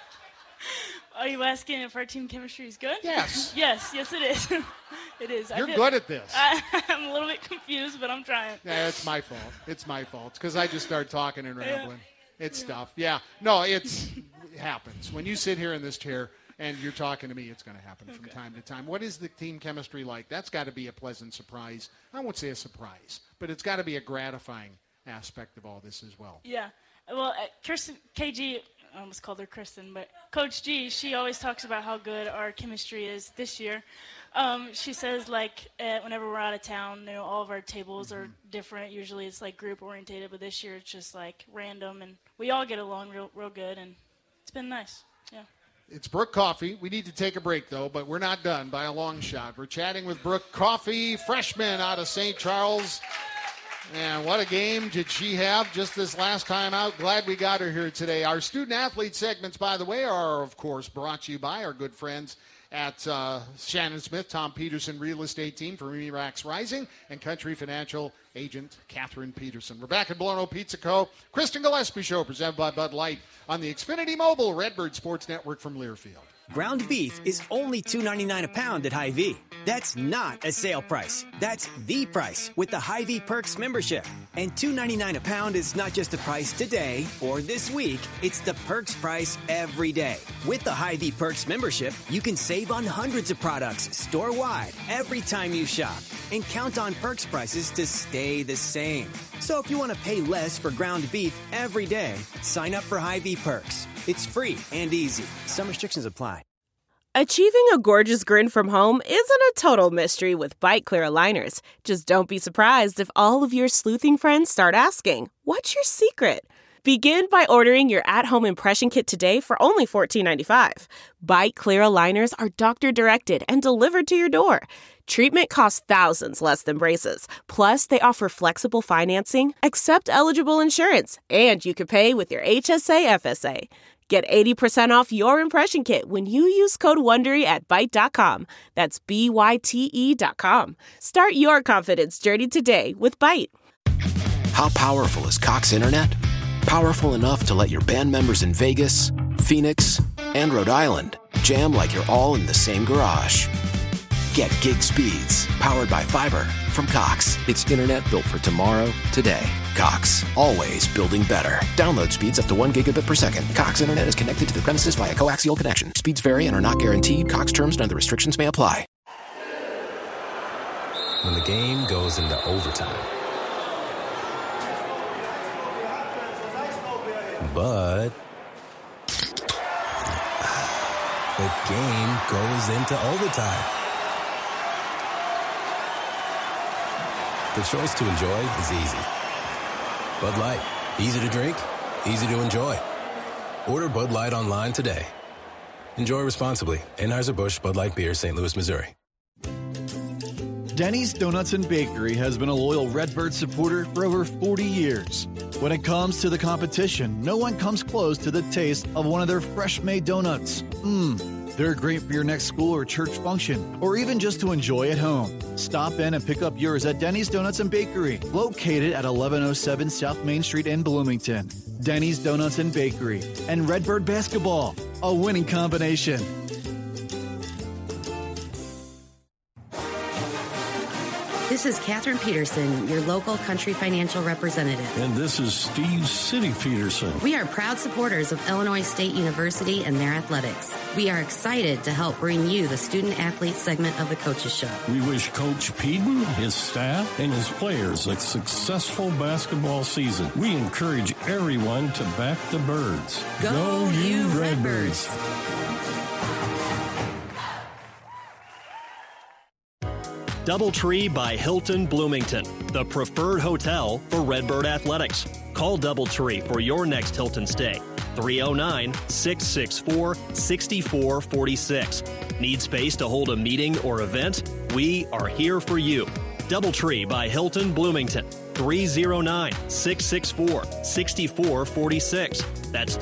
Are you asking if our team chemistry is good? Yes. Yes, it is. It is. You're good at this. I'm a little bit confused, but I'm trying. Yeah, it's my fault. It's my fault. It's because I just started talking and rambling. It's stuff. Yeah. No, it happens. When you sit here in this chair and you're talking to me, it's going to happen from time to time. What is the team chemistry like? That's got to be a pleasant surprise. I won't say a surprise, but it's got to be a gratifying aspect of all this as well. Yeah. Well, Kirsten, KG, I almost called her Kristen, but Coach G, she always talks about how good our chemistry is this year. She says, whenever we're out of town, all of our tables are different. Usually it's group orientated, but this year it's just random, and we all get along real good, and it's been nice. Yeah. It's Brooke Coffey. We need to take a break, though, but we're not done by a long shot. We're chatting with Brooke Coffey, freshman out of St. Charles. And what a game did she have just this last time out. Glad we got her here today. Our student-athlete segments, by the way, are, of course, brought to you by our good friends at Shannon Smith, Tom Peterson Real Estate Team for Remax Rising, and Country Financial Agent Catherine Peterson. We're back at Blono Pizza Co. Kristen Gillespie Show, presented by Bud Light on the Xfinity Mobile Redbird Sports Network from Learfield. Ground beef is only $2.99 a pound at Hy-Vee. That's not a sale price. That's the price with the Hy-Vee Perks membership. And $2.99 a pound is not just the price today or this week. It's the Perks price every day. With the Hy-Vee Perks membership, you can save on hundreds of products store-wide every time you shop. And count on Perks prices to stay the same. So if you want to pay less for ground beef every day, sign up for Hy-Vee Perks. It's free and easy. Some restrictions apply. Achieving a gorgeous grin from home isn't a total mystery with Bite Clear aligners. Just don't be surprised if all of your sleuthing friends start asking, "What's your secret?" Begin by ordering your at-home impression kit today for only $14.95. Bite Clear aligners are doctor-directed and delivered to your door. Treatment costs thousands less than braces. Plus, they offer flexible financing, accept eligible insurance, and you can pay with your HSA FSA. Get 80% off your impression kit when you use code WONDERY at Byte.com. That's BYTE.com. Start your confidence journey today with Byte. How powerful is Cox Internet? Powerful enough to let your band members in Vegas, Phoenix, and Rhode Island jam like you're all in the same garage. Get gig speeds powered by fiber from Cox. It's internet built for tomorrow, today. Cox, always building better. Download speeds up to 1 gigabit per second. Cox Internet is connected to the premises via coaxial connection. Speeds vary and are not guaranteed. Cox terms and other restrictions may apply. When the game goes into overtime. But the game goes into overtime. The choice to enjoy is easy. Bud Light, easy to drink, easy to enjoy. Order Bud Light online today. Enjoy responsibly. Anheuser-Busch Bud Light Beer, St. Louis, Missouri. Denny's Donuts and Bakery has been a loyal Redbird supporter for over 40 years. When it comes to the competition, no one comes close to the taste of one of their fresh-made donuts. They're great for your next school or church function, or even just to enjoy at home. Stop in and pick up yours at Denny's Donuts and Bakery, located at 1107 South Main Street in Bloomington. Denny's Donuts and Bakery and Redbird Basketball, a winning combination. This is Catherine Peterson, your local country financial representative. And this is Steve City Peterson. We are proud supporters of Illinois State University and their athletics. We are excited to help bring you the student-athlete segment of the Coaches Show. We wish Coach Peden, his staff, and his players a successful basketball season. We encourage everyone to back the Birds. Go you Redbirds! DoubleTree by Hilton Bloomington, the preferred hotel for Redbird Athletics. Call DoubleTree for your next Hilton stay. 309-664-6446. Need space to hold a meeting or event? We are here for you. DoubleTree by Hilton Bloomington. 309-664-6446. That's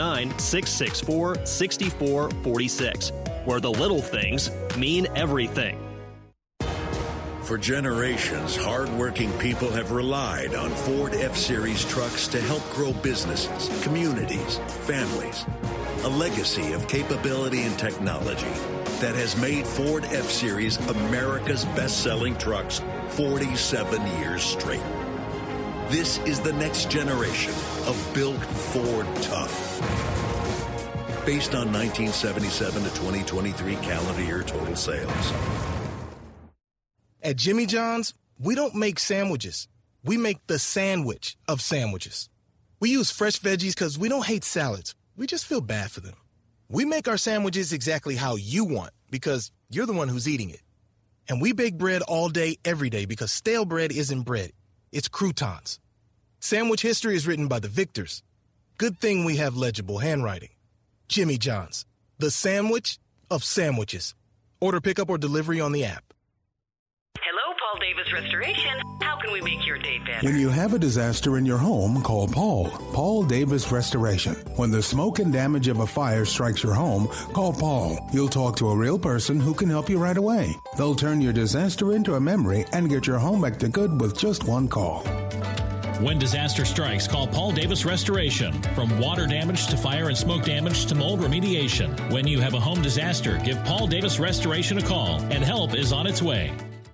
309-664-6446. Where the little things mean everything. For generations, hardworking people have relied on Ford F-Series trucks to help grow businesses, communities, families. A legacy of capability and technology that has made Ford F-Series America's best-selling trucks 47 years straight. This is the next generation of Built Ford Tough. Based on 1977 to 2023 calendar year total sales. At Jimmy John's, we don't make sandwiches. We make the sandwich of sandwiches. We use fresh veggies because we don't hate salads. We just feel bad for them. We make our sandwiches exactly how you want because you're the one who's eating it. And we bake bread all day, every day because stale bread isn't bread. It's croutons. Sandwich history is written by the victors. Good thing we have legible handwriting. Jimmy John's, the sandwich of sandwiches. Order pickup or delivery on the app. Hello, Paul Davis Restoration. How can we make your day better? When you have a disaster in your home, call Paul Davis Restoration. When the smoke and damage of a fire strikes your home, call Paul. You'll talk to a real person who can help you right away. They'll turn your disaster into a memory and get your home back to good with just one call. When disaster strikes, call Paul Davis Restoration. From water damage to fire and smoke damage to mold remediation. When you have a home disaster, give Paul Davis Restoration a call, and help is on its way.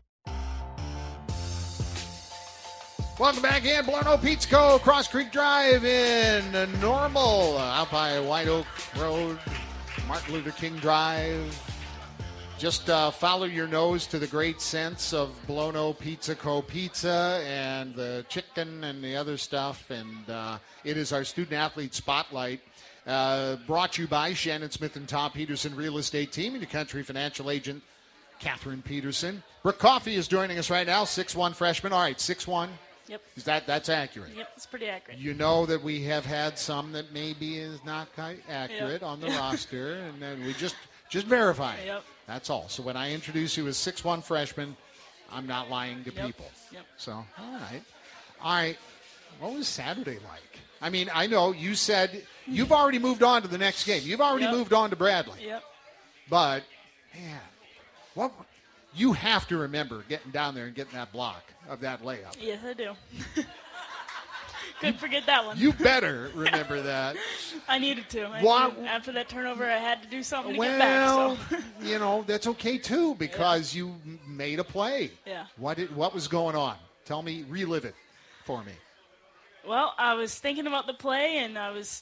Welcome back in. Blarno Pizza Co. Cross Creek Drive in Normal. Out by White Oak Road, Martin Luther King Drive. Just follow your nose to the great sense of Blarno Pizza Co. pizza and the chicken and the other stuff. And it is our student-athlete spotlight brought to you by Shannon Smith and Tom Peterson Real Estate Team and your country financial agent, Catherine Peterson. Brooke Coffey is joining us right now, 6'1" freshman. All right, 6'1". Yep. That's accurate? Yep, it's pretty accurate. You know that we have had some that maybe is not quite accurate on the roster, and then we just verify it. Yep. That's all. So when I introduce you as 6'1" freshman, I'm not lying to people. Yep. So, all right. What was Saturday like? I mean, I know you said you've already moved on to the next game. You've already moved on to Bradley. Yep. But, man, you have to remember getting down there and getting that block of that layup. Yes, I do. Couldn't forget that one. You better remember that. I needed to. After that turnover, I had to do something to get back. So. That's okay, too, because you made a play. Yeah. What was going on? Tell me, relive it for me. Well, I was thinking about the play, and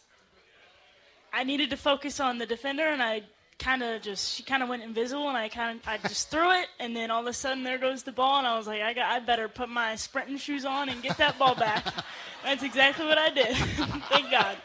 I needed to focus on the defender, and she kind of went invisible, and I just threw it, and then all of a sudden there goes the ball, and I was like, I better put my sprinting shoes on and get that ball back. That's exactly what I did. Thank God.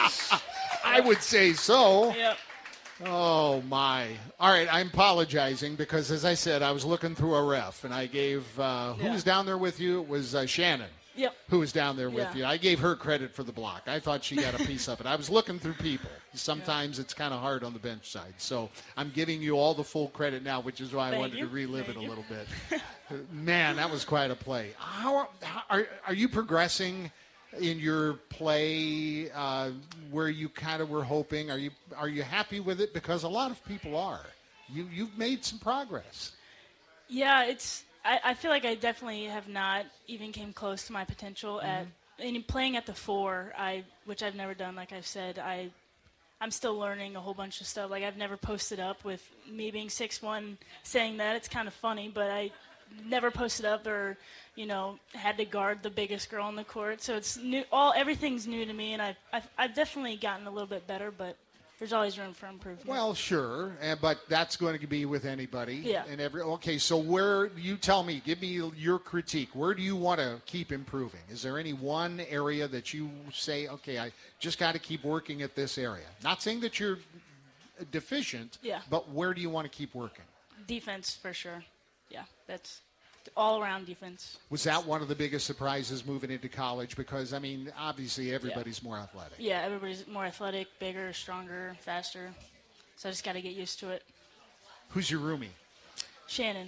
I would say so. Yep. Oh, my. All right, I'm apologizing because, as I said, I was looking through a ref, and I gave who was down there with you? It was Shannon. Yep. Who was down there with you. I gave her credit for the block. I thought she got a piece of it. I was looking through people. Sometimes it's kind of hard on the bench side. So I'm giving you all the full credit now, which is why I wanted to relive it a little bit. Man, that was quite a play. How are you progressing in your play where you kind of were hoping? Are you happy with it? Because a lot of people are. You've made some progress. Yeah, I feel like I definitely have not even came close to my potential in playing at the 4, which I've never done. Like I've said, I'm still learning a whole bunch of stuff. Like I've never posted up with me being 6'1", saying that. It's kind of funny, but I never posted up or, had to guard the biggest girl on the court. So it's new. Everything's new to me, and I've definitely gotten a little bit better, but there's always room for improvement. Well, sure, but that's going to be with anybody. Yeah. Okay, so where you tell me, give me your critique. Where do you want to keep improving? Is there any one area that you say, okay, I just got to keep working at this area? Not saying that you're deficient, but where do you want to keep working? Defense, for sure. Yeah, that's all-around defense. Was that one of the biggest surprises moving into college? Because, I mean, obviously everybody's more athletic. Yeah, everybody's more athletic, bigger, stronger, faster. So I just got to get used to it. Who's your roomie? Shannon.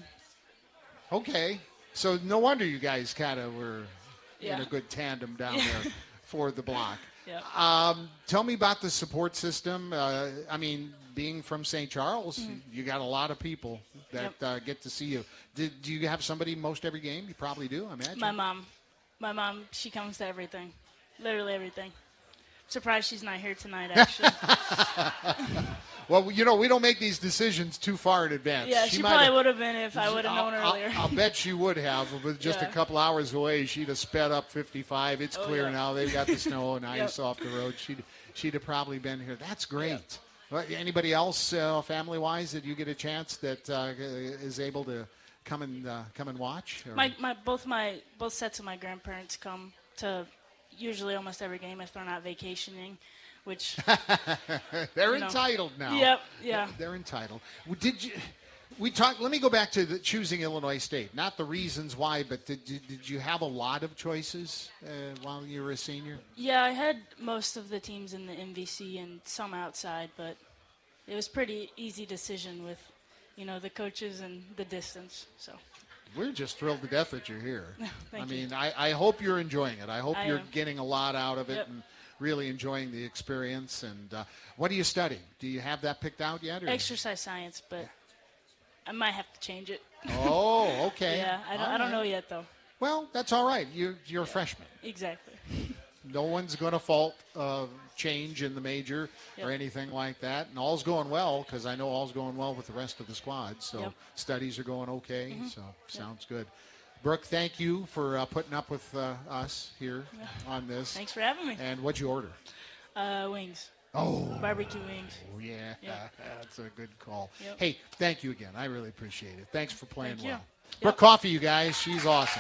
Okay. So no wonder you guys kind of were in a good tandem down there for the block. Yeah. Tell me about the support system. I mean, being from St. Charles, you got a lot of people that get to see you. Do you have somebody most every game? You probably do, I imagine. My mom, she comes to everything, literally everything. Surprised she's not here tonight, actually. Well, we don't make these decisions too far in advance. Yeah, she probably would have been if I would have known earlier. I'll bet she would have. With just a couple hours away, she'd have sped up 55. It's clear now. They've got the snow and ice off the road. She'd have probably been here. That's great. Anybody else, family-wise, that you get a chance that is able to come and watch? Or? Both sets of my grandparents come to usually almost every game if they're not vacationing, which they're entitled now. Yep, yeah. They're entitled. Let me go back to choosing Illinois State. Not the reasons why, but did you have a lot of choices while you were a senior? Yeah, I had most of the teams in the MVC and some outside, but it was pretty easy decision with, the coaches and the distance. So we're just thrilled to death that you're here. Thank you. I hope you're enjoying it. I hope you're getting a lot out of it and really enjoying the experience. And what do you study? Do you have that picked out yet? Or? Exercise science, but I might have to change it. Oh, okay. Yeah, I don't know yet, though. Well, that's all right. You're a freshman. Exactly. No one's going to fault change in the major or anything like that. And all's going well, because I know all's going well with the rest of the squad. So studies are going okay. So sounds good. Brooke, thank you for putting up with us here on this. Thanks for having me. And what'd you order? Wings. Oh. Barbecue wings. Oh, yeah. That's a good call. Yep. Hey, thank you again. I really appreciate it. Thanks for playing well. Brooke Coffey, you guys. She's awesome.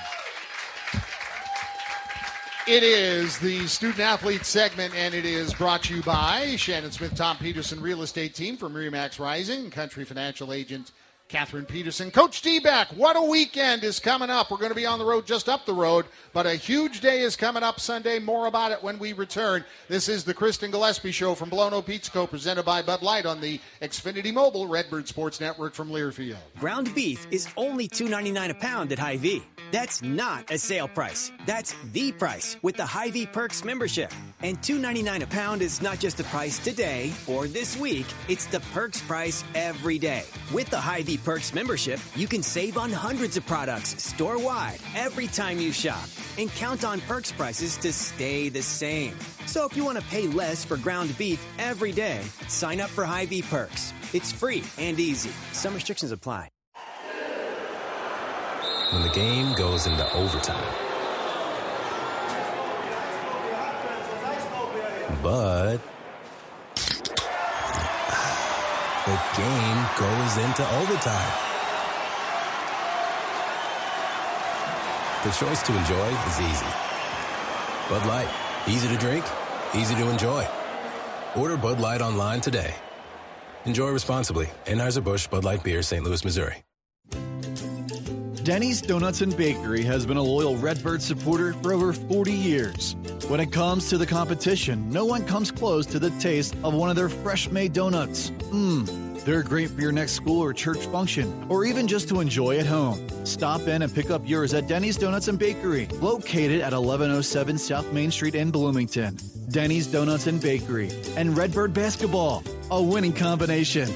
It is the Student Athlete segment, and it is brought to you by Shannon Smith, Tom Peterson Real Estate Team from RE/MAX Rising, Country Financial Agent Catherine Peterson. Coach D-back, what a weekend is coming up. We're going to be on the road just up the road, but a huge day is coming up Sunday. More about it when we return. This is the Kristen Gillespie Show from Blono Pizza Co., presented by Bud Light on the Xfinity Mobile Redbird Sports Network from Learfield. Ground beef is only $2.99 a pound at Hy-Vee. That's not a sale price. That's the price with the Hy-Vee Perks membership. And $2.99 a pound is not just the price today or this week. It's the Perks price every day. With the Hy-Vee Perks membership, you can save on hundreds of products store-wide every time you shop. And count on Perks prices to stay the same. So if you want to pay less for ground beef every day, sign up for Hy-Vee Perks. It's free and easy. Some restrictions apply. When the game goes into overtime. But the game goes into overtime. The choice to enjoy is easy. Bud Light, easy to drink, easy to enjoy. Order Bud Light online today. Enjoy responsibly. Anheuser-Busch Bud Light Beer, St. Louis, Missouri. Denny's Donuts and Bakery has been a loyal Redbird supporter for over 40 years. When it comes to the competition, no one comes close to the taste of one of their fresh-made donuts. They're great for your next school or church function, or even just to enjoy at home. Stop in and pick up yours at Denny's Donuts and Bakery, located at 1107 South Main Street in Bloomington. Denny's Donuts and Bakery and Redbird Basketball, a winning combination.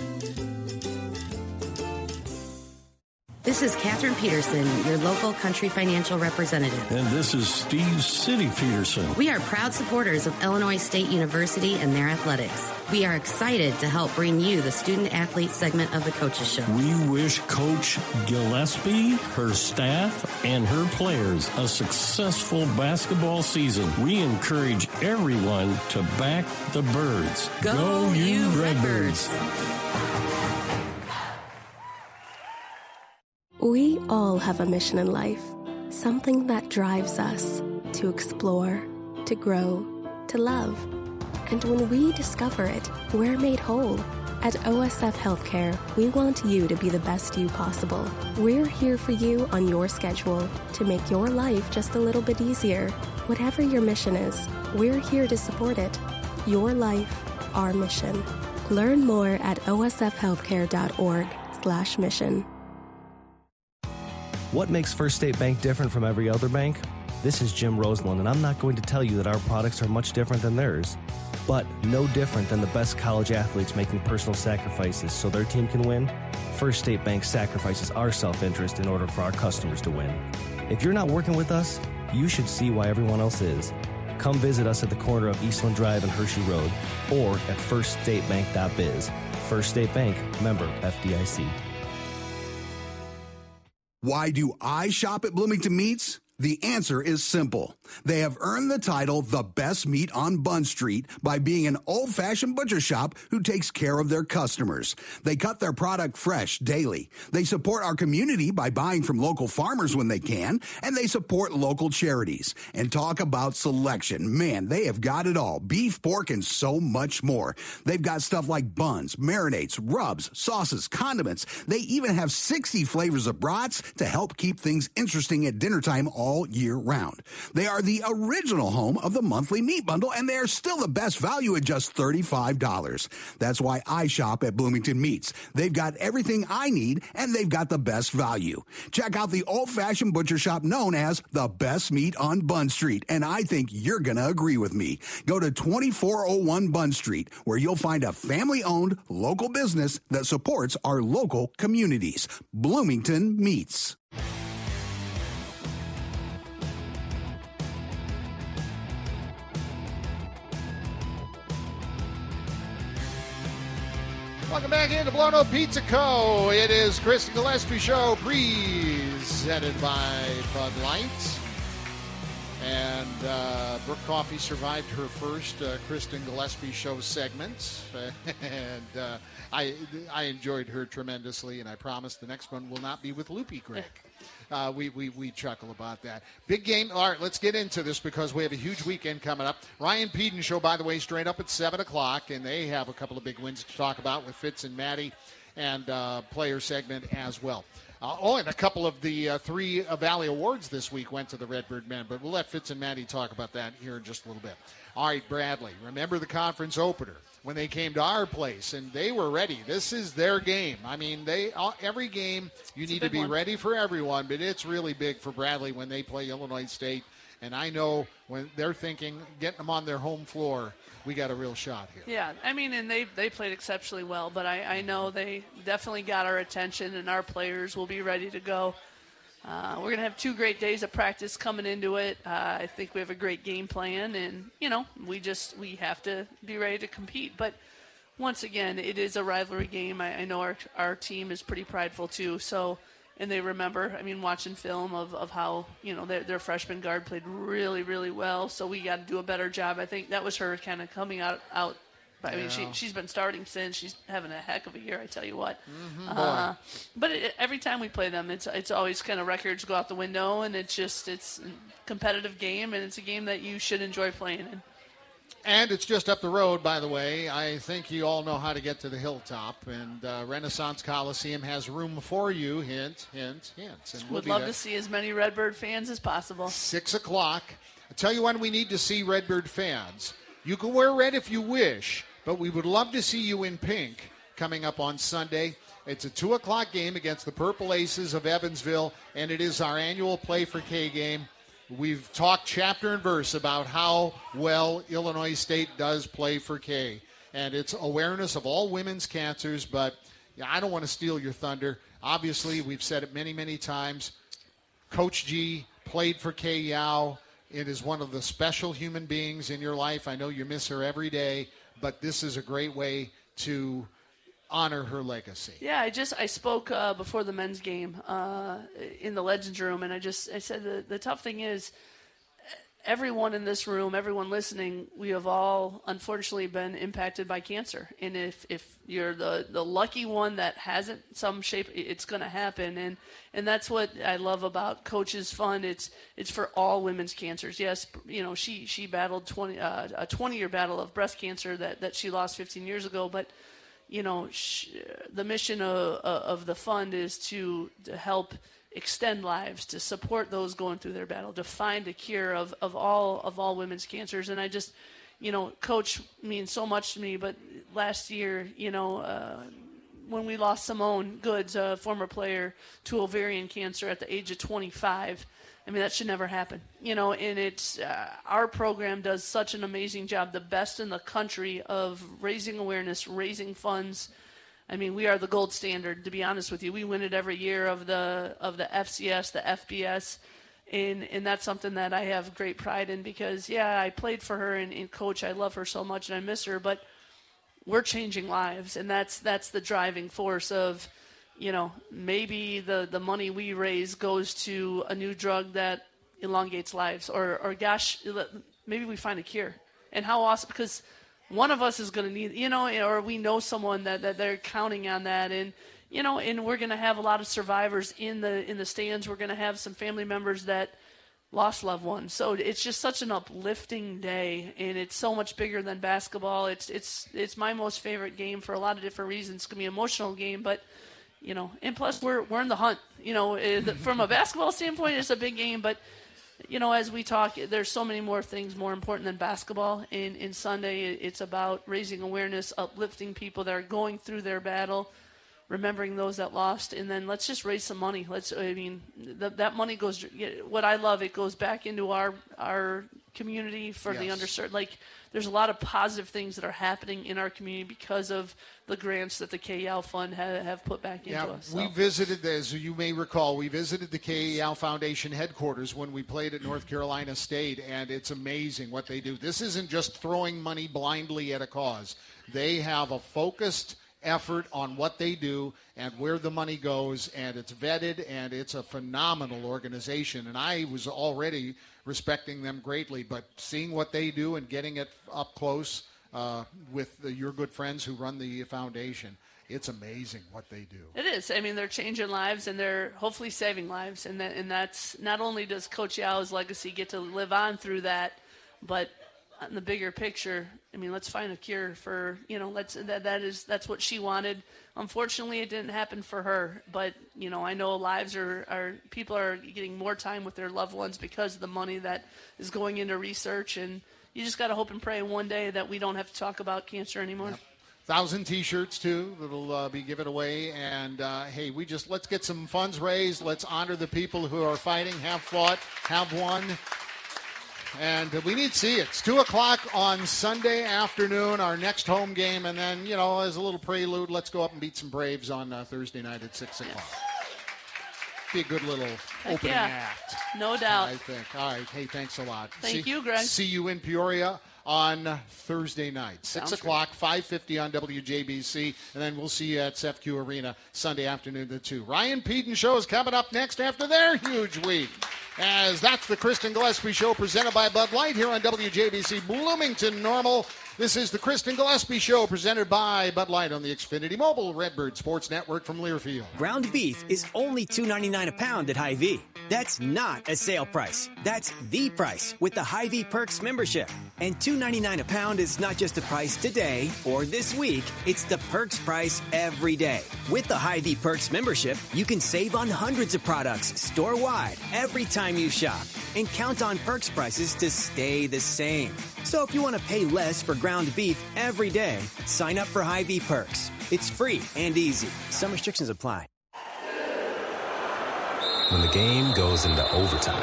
This is Catherine Peterson, your local country financial representative. And this is Steve City Peterson. We are proud supporters of Illinois State University and their athletics. We are excited to help bring you the student-athlete segment of the Coaches Show. We wish Coach Gillespie, her staff, and her players a successful basketball season. We encourage everyone to back the Birds. Go you Redbirds! We all have a mission in life, something that drives us to explore, to grow, to love. And when we discover it, we're made whole. At OSF Healthcare, we want you to be the best you possible. We're here for you on your schedule to make your life just a little bit easier. Whatever your mission is, we're here to support it. Your life, our mission. Learn more at osfhealthcare.org/mission. What makes First State Bank different from every other bank? This is Jim Roseland, and I'm not going to tell you that our products are much different than theirs, but no different than the best college athletes making personal sacrifices so their team can win. First State Bank sacrifices our self-interest in order for our customers to win. If you're not working with us, you should see why everyone else is. Come visit us at the corner of Eastland Drive and Hershey Road, or at firststatebank.biz. First State Bank, member FDIC. Why do I shop at Bloomington Meats? The answer is simple. They have earned the title the best meat on Bunn Street by being an old-fashioned butcher shop who takes care of their customers. They cut their product fresh daily. They support our community by buying from local farmers when they can, and they support local charities. And talk about selection. Man, they have got it all. Beef, pork, and so much more. They've got stuff like buns, marinades, rubs, sauces, condiments. They even have 60 flavors of brats to help keep things interesting at dinner time all year round. They are the original home of the monthly meat bundle, and they are still the best value at just $35. That's why I shop at Bloomington Meats. They've got everything I need, and they've got the best value. Check out the old-fashioned butcher shop known as the best meat on Bunn Street, and I think you're going to agree with me. Go to 2401 Bunn Street, where you'll find a family-owned local business that supports our local communities. Bloomington Meats. Welcome back into Blono Pizza Co. It is Kristen Gillespie Show, presented by Bud Light. And Brooke Coffey survived her first Kristen Gillespie Show segment. And I enjoyed her tremendously, and I promise the next one will not be with Loopy Greg. We chuckle about that. Big game. All right, let's get into this because we have a huge weekend coming up. Ryan Peden Show, by the way, straight up at 7 o'clock, and they have a couple of big wins to talk about with Fitz and Maddie and player segment as well. And a couple of the 3 Valley Awards this week went to the Redbird men, but we'll let Fitz and Maddie talk about that here in just a little bit. All right, Bradley, remember the conference opener when they came to our place, and they were ready. This is their game. I mean, every game you need to be ready for everyone, but it's really big for Bradley when they play Illinois State. And I know when they're thinking, getting them on their home floor, we got a real shot here. Yeah, I mean, and they played exceptionally well, but I know they definitely got our attention, and our players will be ready to go. We're going to have 2 great days of practice coming into it. I think we have a great game plan, and, we have to be ready to compete. But once again, it is a rivalry game. I know our team is pretty prideful too, and they remember, watching film of how, their freshman guard played really, really well. So we got to do a better job. I think that was her kind of coming out. But, she's been starting since. She's having a heck of a year, I tell you what. But every time we play them, it's always kind of records go out the window, and it's a competitive game, and it's a game that you should enjoy playing in. And it's just up the road, by the way. I think you all know how to get to the Hilltop, and Renaissance Coliseum has room for you. Hint, hint, hint. And Would love to see as many Redbird fans as possible. 6 o'clock. I'll tell you when we need to see Redbird fans. You can wear red if you wish, but we would love to see you in pink coming up on Sunday. It's a 2 o'clock game against the Purple Aces of Evansville, and it is our annual Play for K game. We've talked chapter and verse about how well Illinois State does Play for K, and it's awareness of all women's cancers, but I don't want to steal your thunder. Obviously, we've said it many, many times. Coach G played for Kay Yao. It is one of the special human beings in your life. I know you miss her every day, but this is a great way to honor her legacy. Yeah, I spoke before the men's game in the Legends room, and I said the tough thing is everyone in this room, everyone listening, we have all unfortunately been impacted by cancer. And if you're the lucky one that hasn't some shape, it's going to happen. And that's what I love about Coach's Fund. It's for all women's cancers. Yes, she battled a 20-year battle of breast cancer that she lost 15 years ago, but the mission of the fund is to help extend lives, to support those going through their battle, to find a cure of all women's cancers. And I just, Coach means so much to me. But last year, when we lost Simone Goods, a former player, to ovarian cancer at the age of 25, that should never happen. And it's our program does such an amazing job, the best in the country of raising awareness, raising funds. We are the gold standard, to be honest with you. We win it every year of the FCS, the FBS, and that's something that I have great pride in because, I played for her, and Coach, I love her so much, and I miss her, but we're changing lives, and that's the driving force of, maybe the money we raise goes to a new drug that elongates lives, or gosh, maybe we find a cure. And how awesome, because one of us is going to need, or we know someone that they're counting on that. And, and we're going to have a lot of survivors in the stands. We're going to have some family members that lost loved ones. So it's just such an uplifting day, and it's so much bigger than basketball. It's my most favorite game for a lot of different reasons. It's going to be an emotional game, but, and plus we're in the hunt. From a basketball standpoint, it's a big game, but as we talk, there's so many more things more important than basketball. In Sunday, it's about raising awareness, uplifting people that are going through their battle, remembering those that lost, and then let's just raise some money. That money goes. What I love, it goes back into our community for the underserved. There's a lot of positive things that are happening in our community because of the grants that the KAL Fund have put back into us. So. We visited, as you may recall, the KAL Foundation headquarters when we played at North Carolina State, and it's amazing what they do. This isn't just throwing money blindly at a cause. They have a focused effort on what they do and where the money goes, and it's vetted, and it's a phenomenal organization. And I was already respecting them greatly, but seeing what they do and getting it up close with your good friends who run the foundation, it's amazing what they do. It is. They're changing lives, and they're hopefully saving lives. And that's not only does Coach Yao's legacy get to live on through that, but in the bigger picture, I mean, let's find a cure for, that's what she wanted. Unfortunately, it didn't happen for her, but, I know people are getting more time with their loved ones because of the money that is going into research, and you just got to hope and pray one day that we don't have to talk about cancer anymore. Yep. 1,000 T-shirts, too, that'll be given away. And, hey, let's get some funds raised. Let's honor the people who are fighting, have fought, have won. And we need to see it. It's 2 o'clock on Sunday afternoon, our next home game. And then, as a little prelude, let's go up and beat some Braves on Thursday night at 6 o'clock. Be a good little opening act. No doubt. I think. All right. Hey, thanks a lot. Thank you, Greg. See you in Peoria on Thursday night, 6 o'clock, 5:50 on WJBC, and then we'll see you at CEFCU Arena Sunday afternoon at 2. Ryan Peden Show is coming up next after their huge week, as that's the Kristen Gillespie Show presented by Bud Light here on WJBC Bloomington Normal. This is the Kristen Gillespie Show presented by Bud Light on the Xfinity Mobile Redbird Sports Network from Learfield. Ground beef is only $2.99 a pound at Hy-Vee. That's not a sale price. That's the price with the Hy-Vee Perks membership. And $2.99 a pound is not just the price today or this week. It's the Perks price every day. With the Hy-Vee Perks membership, you can save on hundreds of products store-wide every time you shop. And count on Perks prices to stay the same. So if you want to pay less for ground beef every day, sign up for Hy-Vee Perks. It's free and easy. Some restrictions apply. When the game goes into overtime.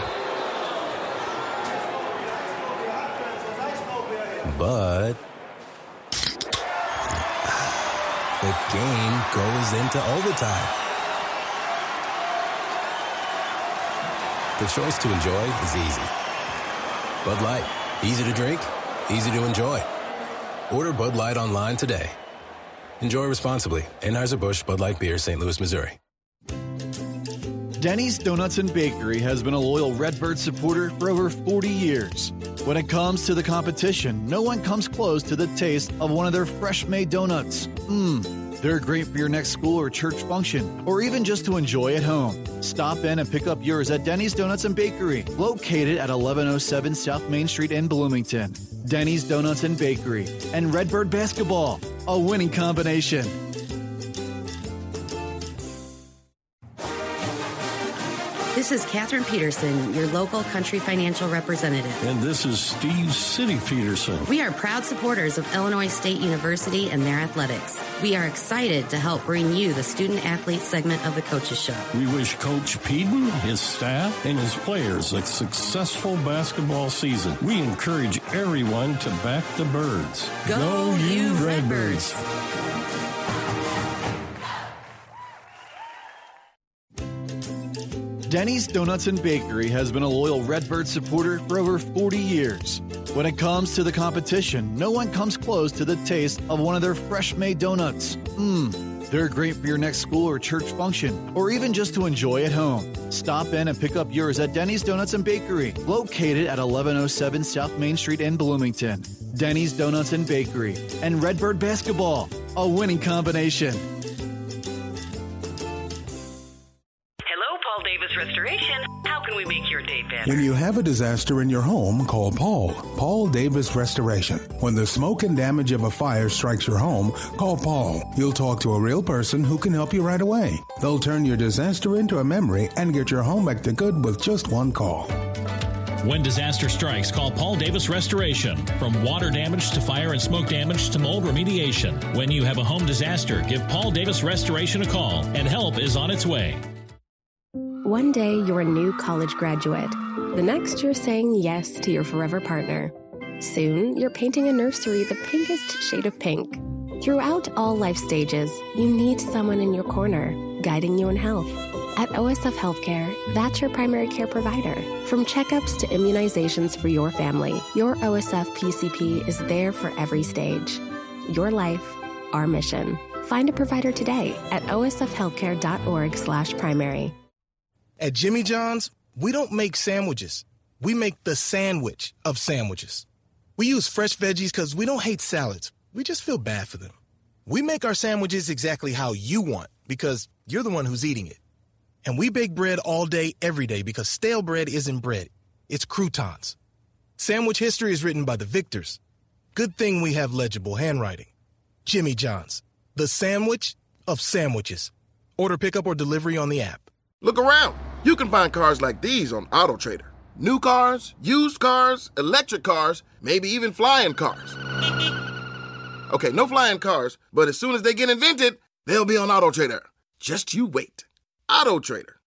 But the game goes into overtime. The choice to enjoy is easy. Bud Light. Easy to drink, easy to enjoy. Order Bud Light online today. Enjoy responsibly. Anheuser-Busch Bud Light Beer, St. Louis, Missouri. Denny's Donuts and Bakery has been a loyal Redbird supporter for over 40 years. When it comes to the competition, no one comes close to the taste of one of their fresh-made donuts. They're great for your next school or church function, or even just to enjoy at home. Stop in and pick up yours at Denny's Donuts and Bakery, located at 1107 South Main Street in Bloomington. Denny's Donuts and Bakery and Redbird Basketball, a winning combination. This is Catherine Peterson, your local country financial representative. And this is Steve City Peterson. We are proud supporters of Illinois State University and their athletics. We are excited to help bring you the student-athlete segment of the Coaches Show. We wish Coach Peden, his staff, and his players a successful basketball season. We encourage everyone to back the Birds. Go you Redbirds! Denny's Donuts and Bakery has been a loyal Redbird supporter for over 40 years. When it comes to the competition, no one comes close to the taste of one of their fresh-made donuts. They're great for your next school or church function, or even just to enjoy at home. Stop in and pick up yours at Denny's Donuts and Bakery, located at 1107 South Main Street in Bloomington. Denny's Donuts and Bakery and Redbird Basketball, a winning combination. Restoration. How can we make your day better? When you have a disaster in your home, call Paul. Paul Davis Restoration. When the smoke and damage of a fire strikes your home, call Paul. You'll talk to a real person who can help you right away. They'll turn your disaster into a memory and get your home back to good with just one call. When disaster strikes, call Paul Davis Restoration. From water damage to fire and smoke damage to mold remediation. When you have a home disaster, give Paul Davis Restoration a call, and help is on its way. One day, you're a new college graduate. The next, you're saying yes to your forever partner. Soon, you're painting a nursery the pinkest shade of pink. Throughout all life stages, you need someone in your corner, guiding you in health. At OSF Healthcare, that's your primary care provider. From checkups to immunizations for your family, your OSF PCP is there for every stage. Your life, our mission. Find a provider today at osfhealthcare.org/primary. At Jimmy John's, we don't make sandwiches. We make the sandwich of sandwiches. We use fresh veggies because we don't hate salads. We just feel bad for them. We make our sandwiches exactly how you want because you're the one who's eating it. And we bake bread all day, every day because stale bread isn't bread. It's croutons. Sandwich history is written by the victors. Good thing we have legible handwriting. Jimmy John's, the sandwich of sandwiches. Order pickup or delivery on the app. Look around. You can find cars like these on AutoTrader. New cars, used cars, electric cars, maybe even flying cars. Okay, no flying cars, but as soon as they get invented, they'll be on AutoTrader. Just you wait. AutoTrader.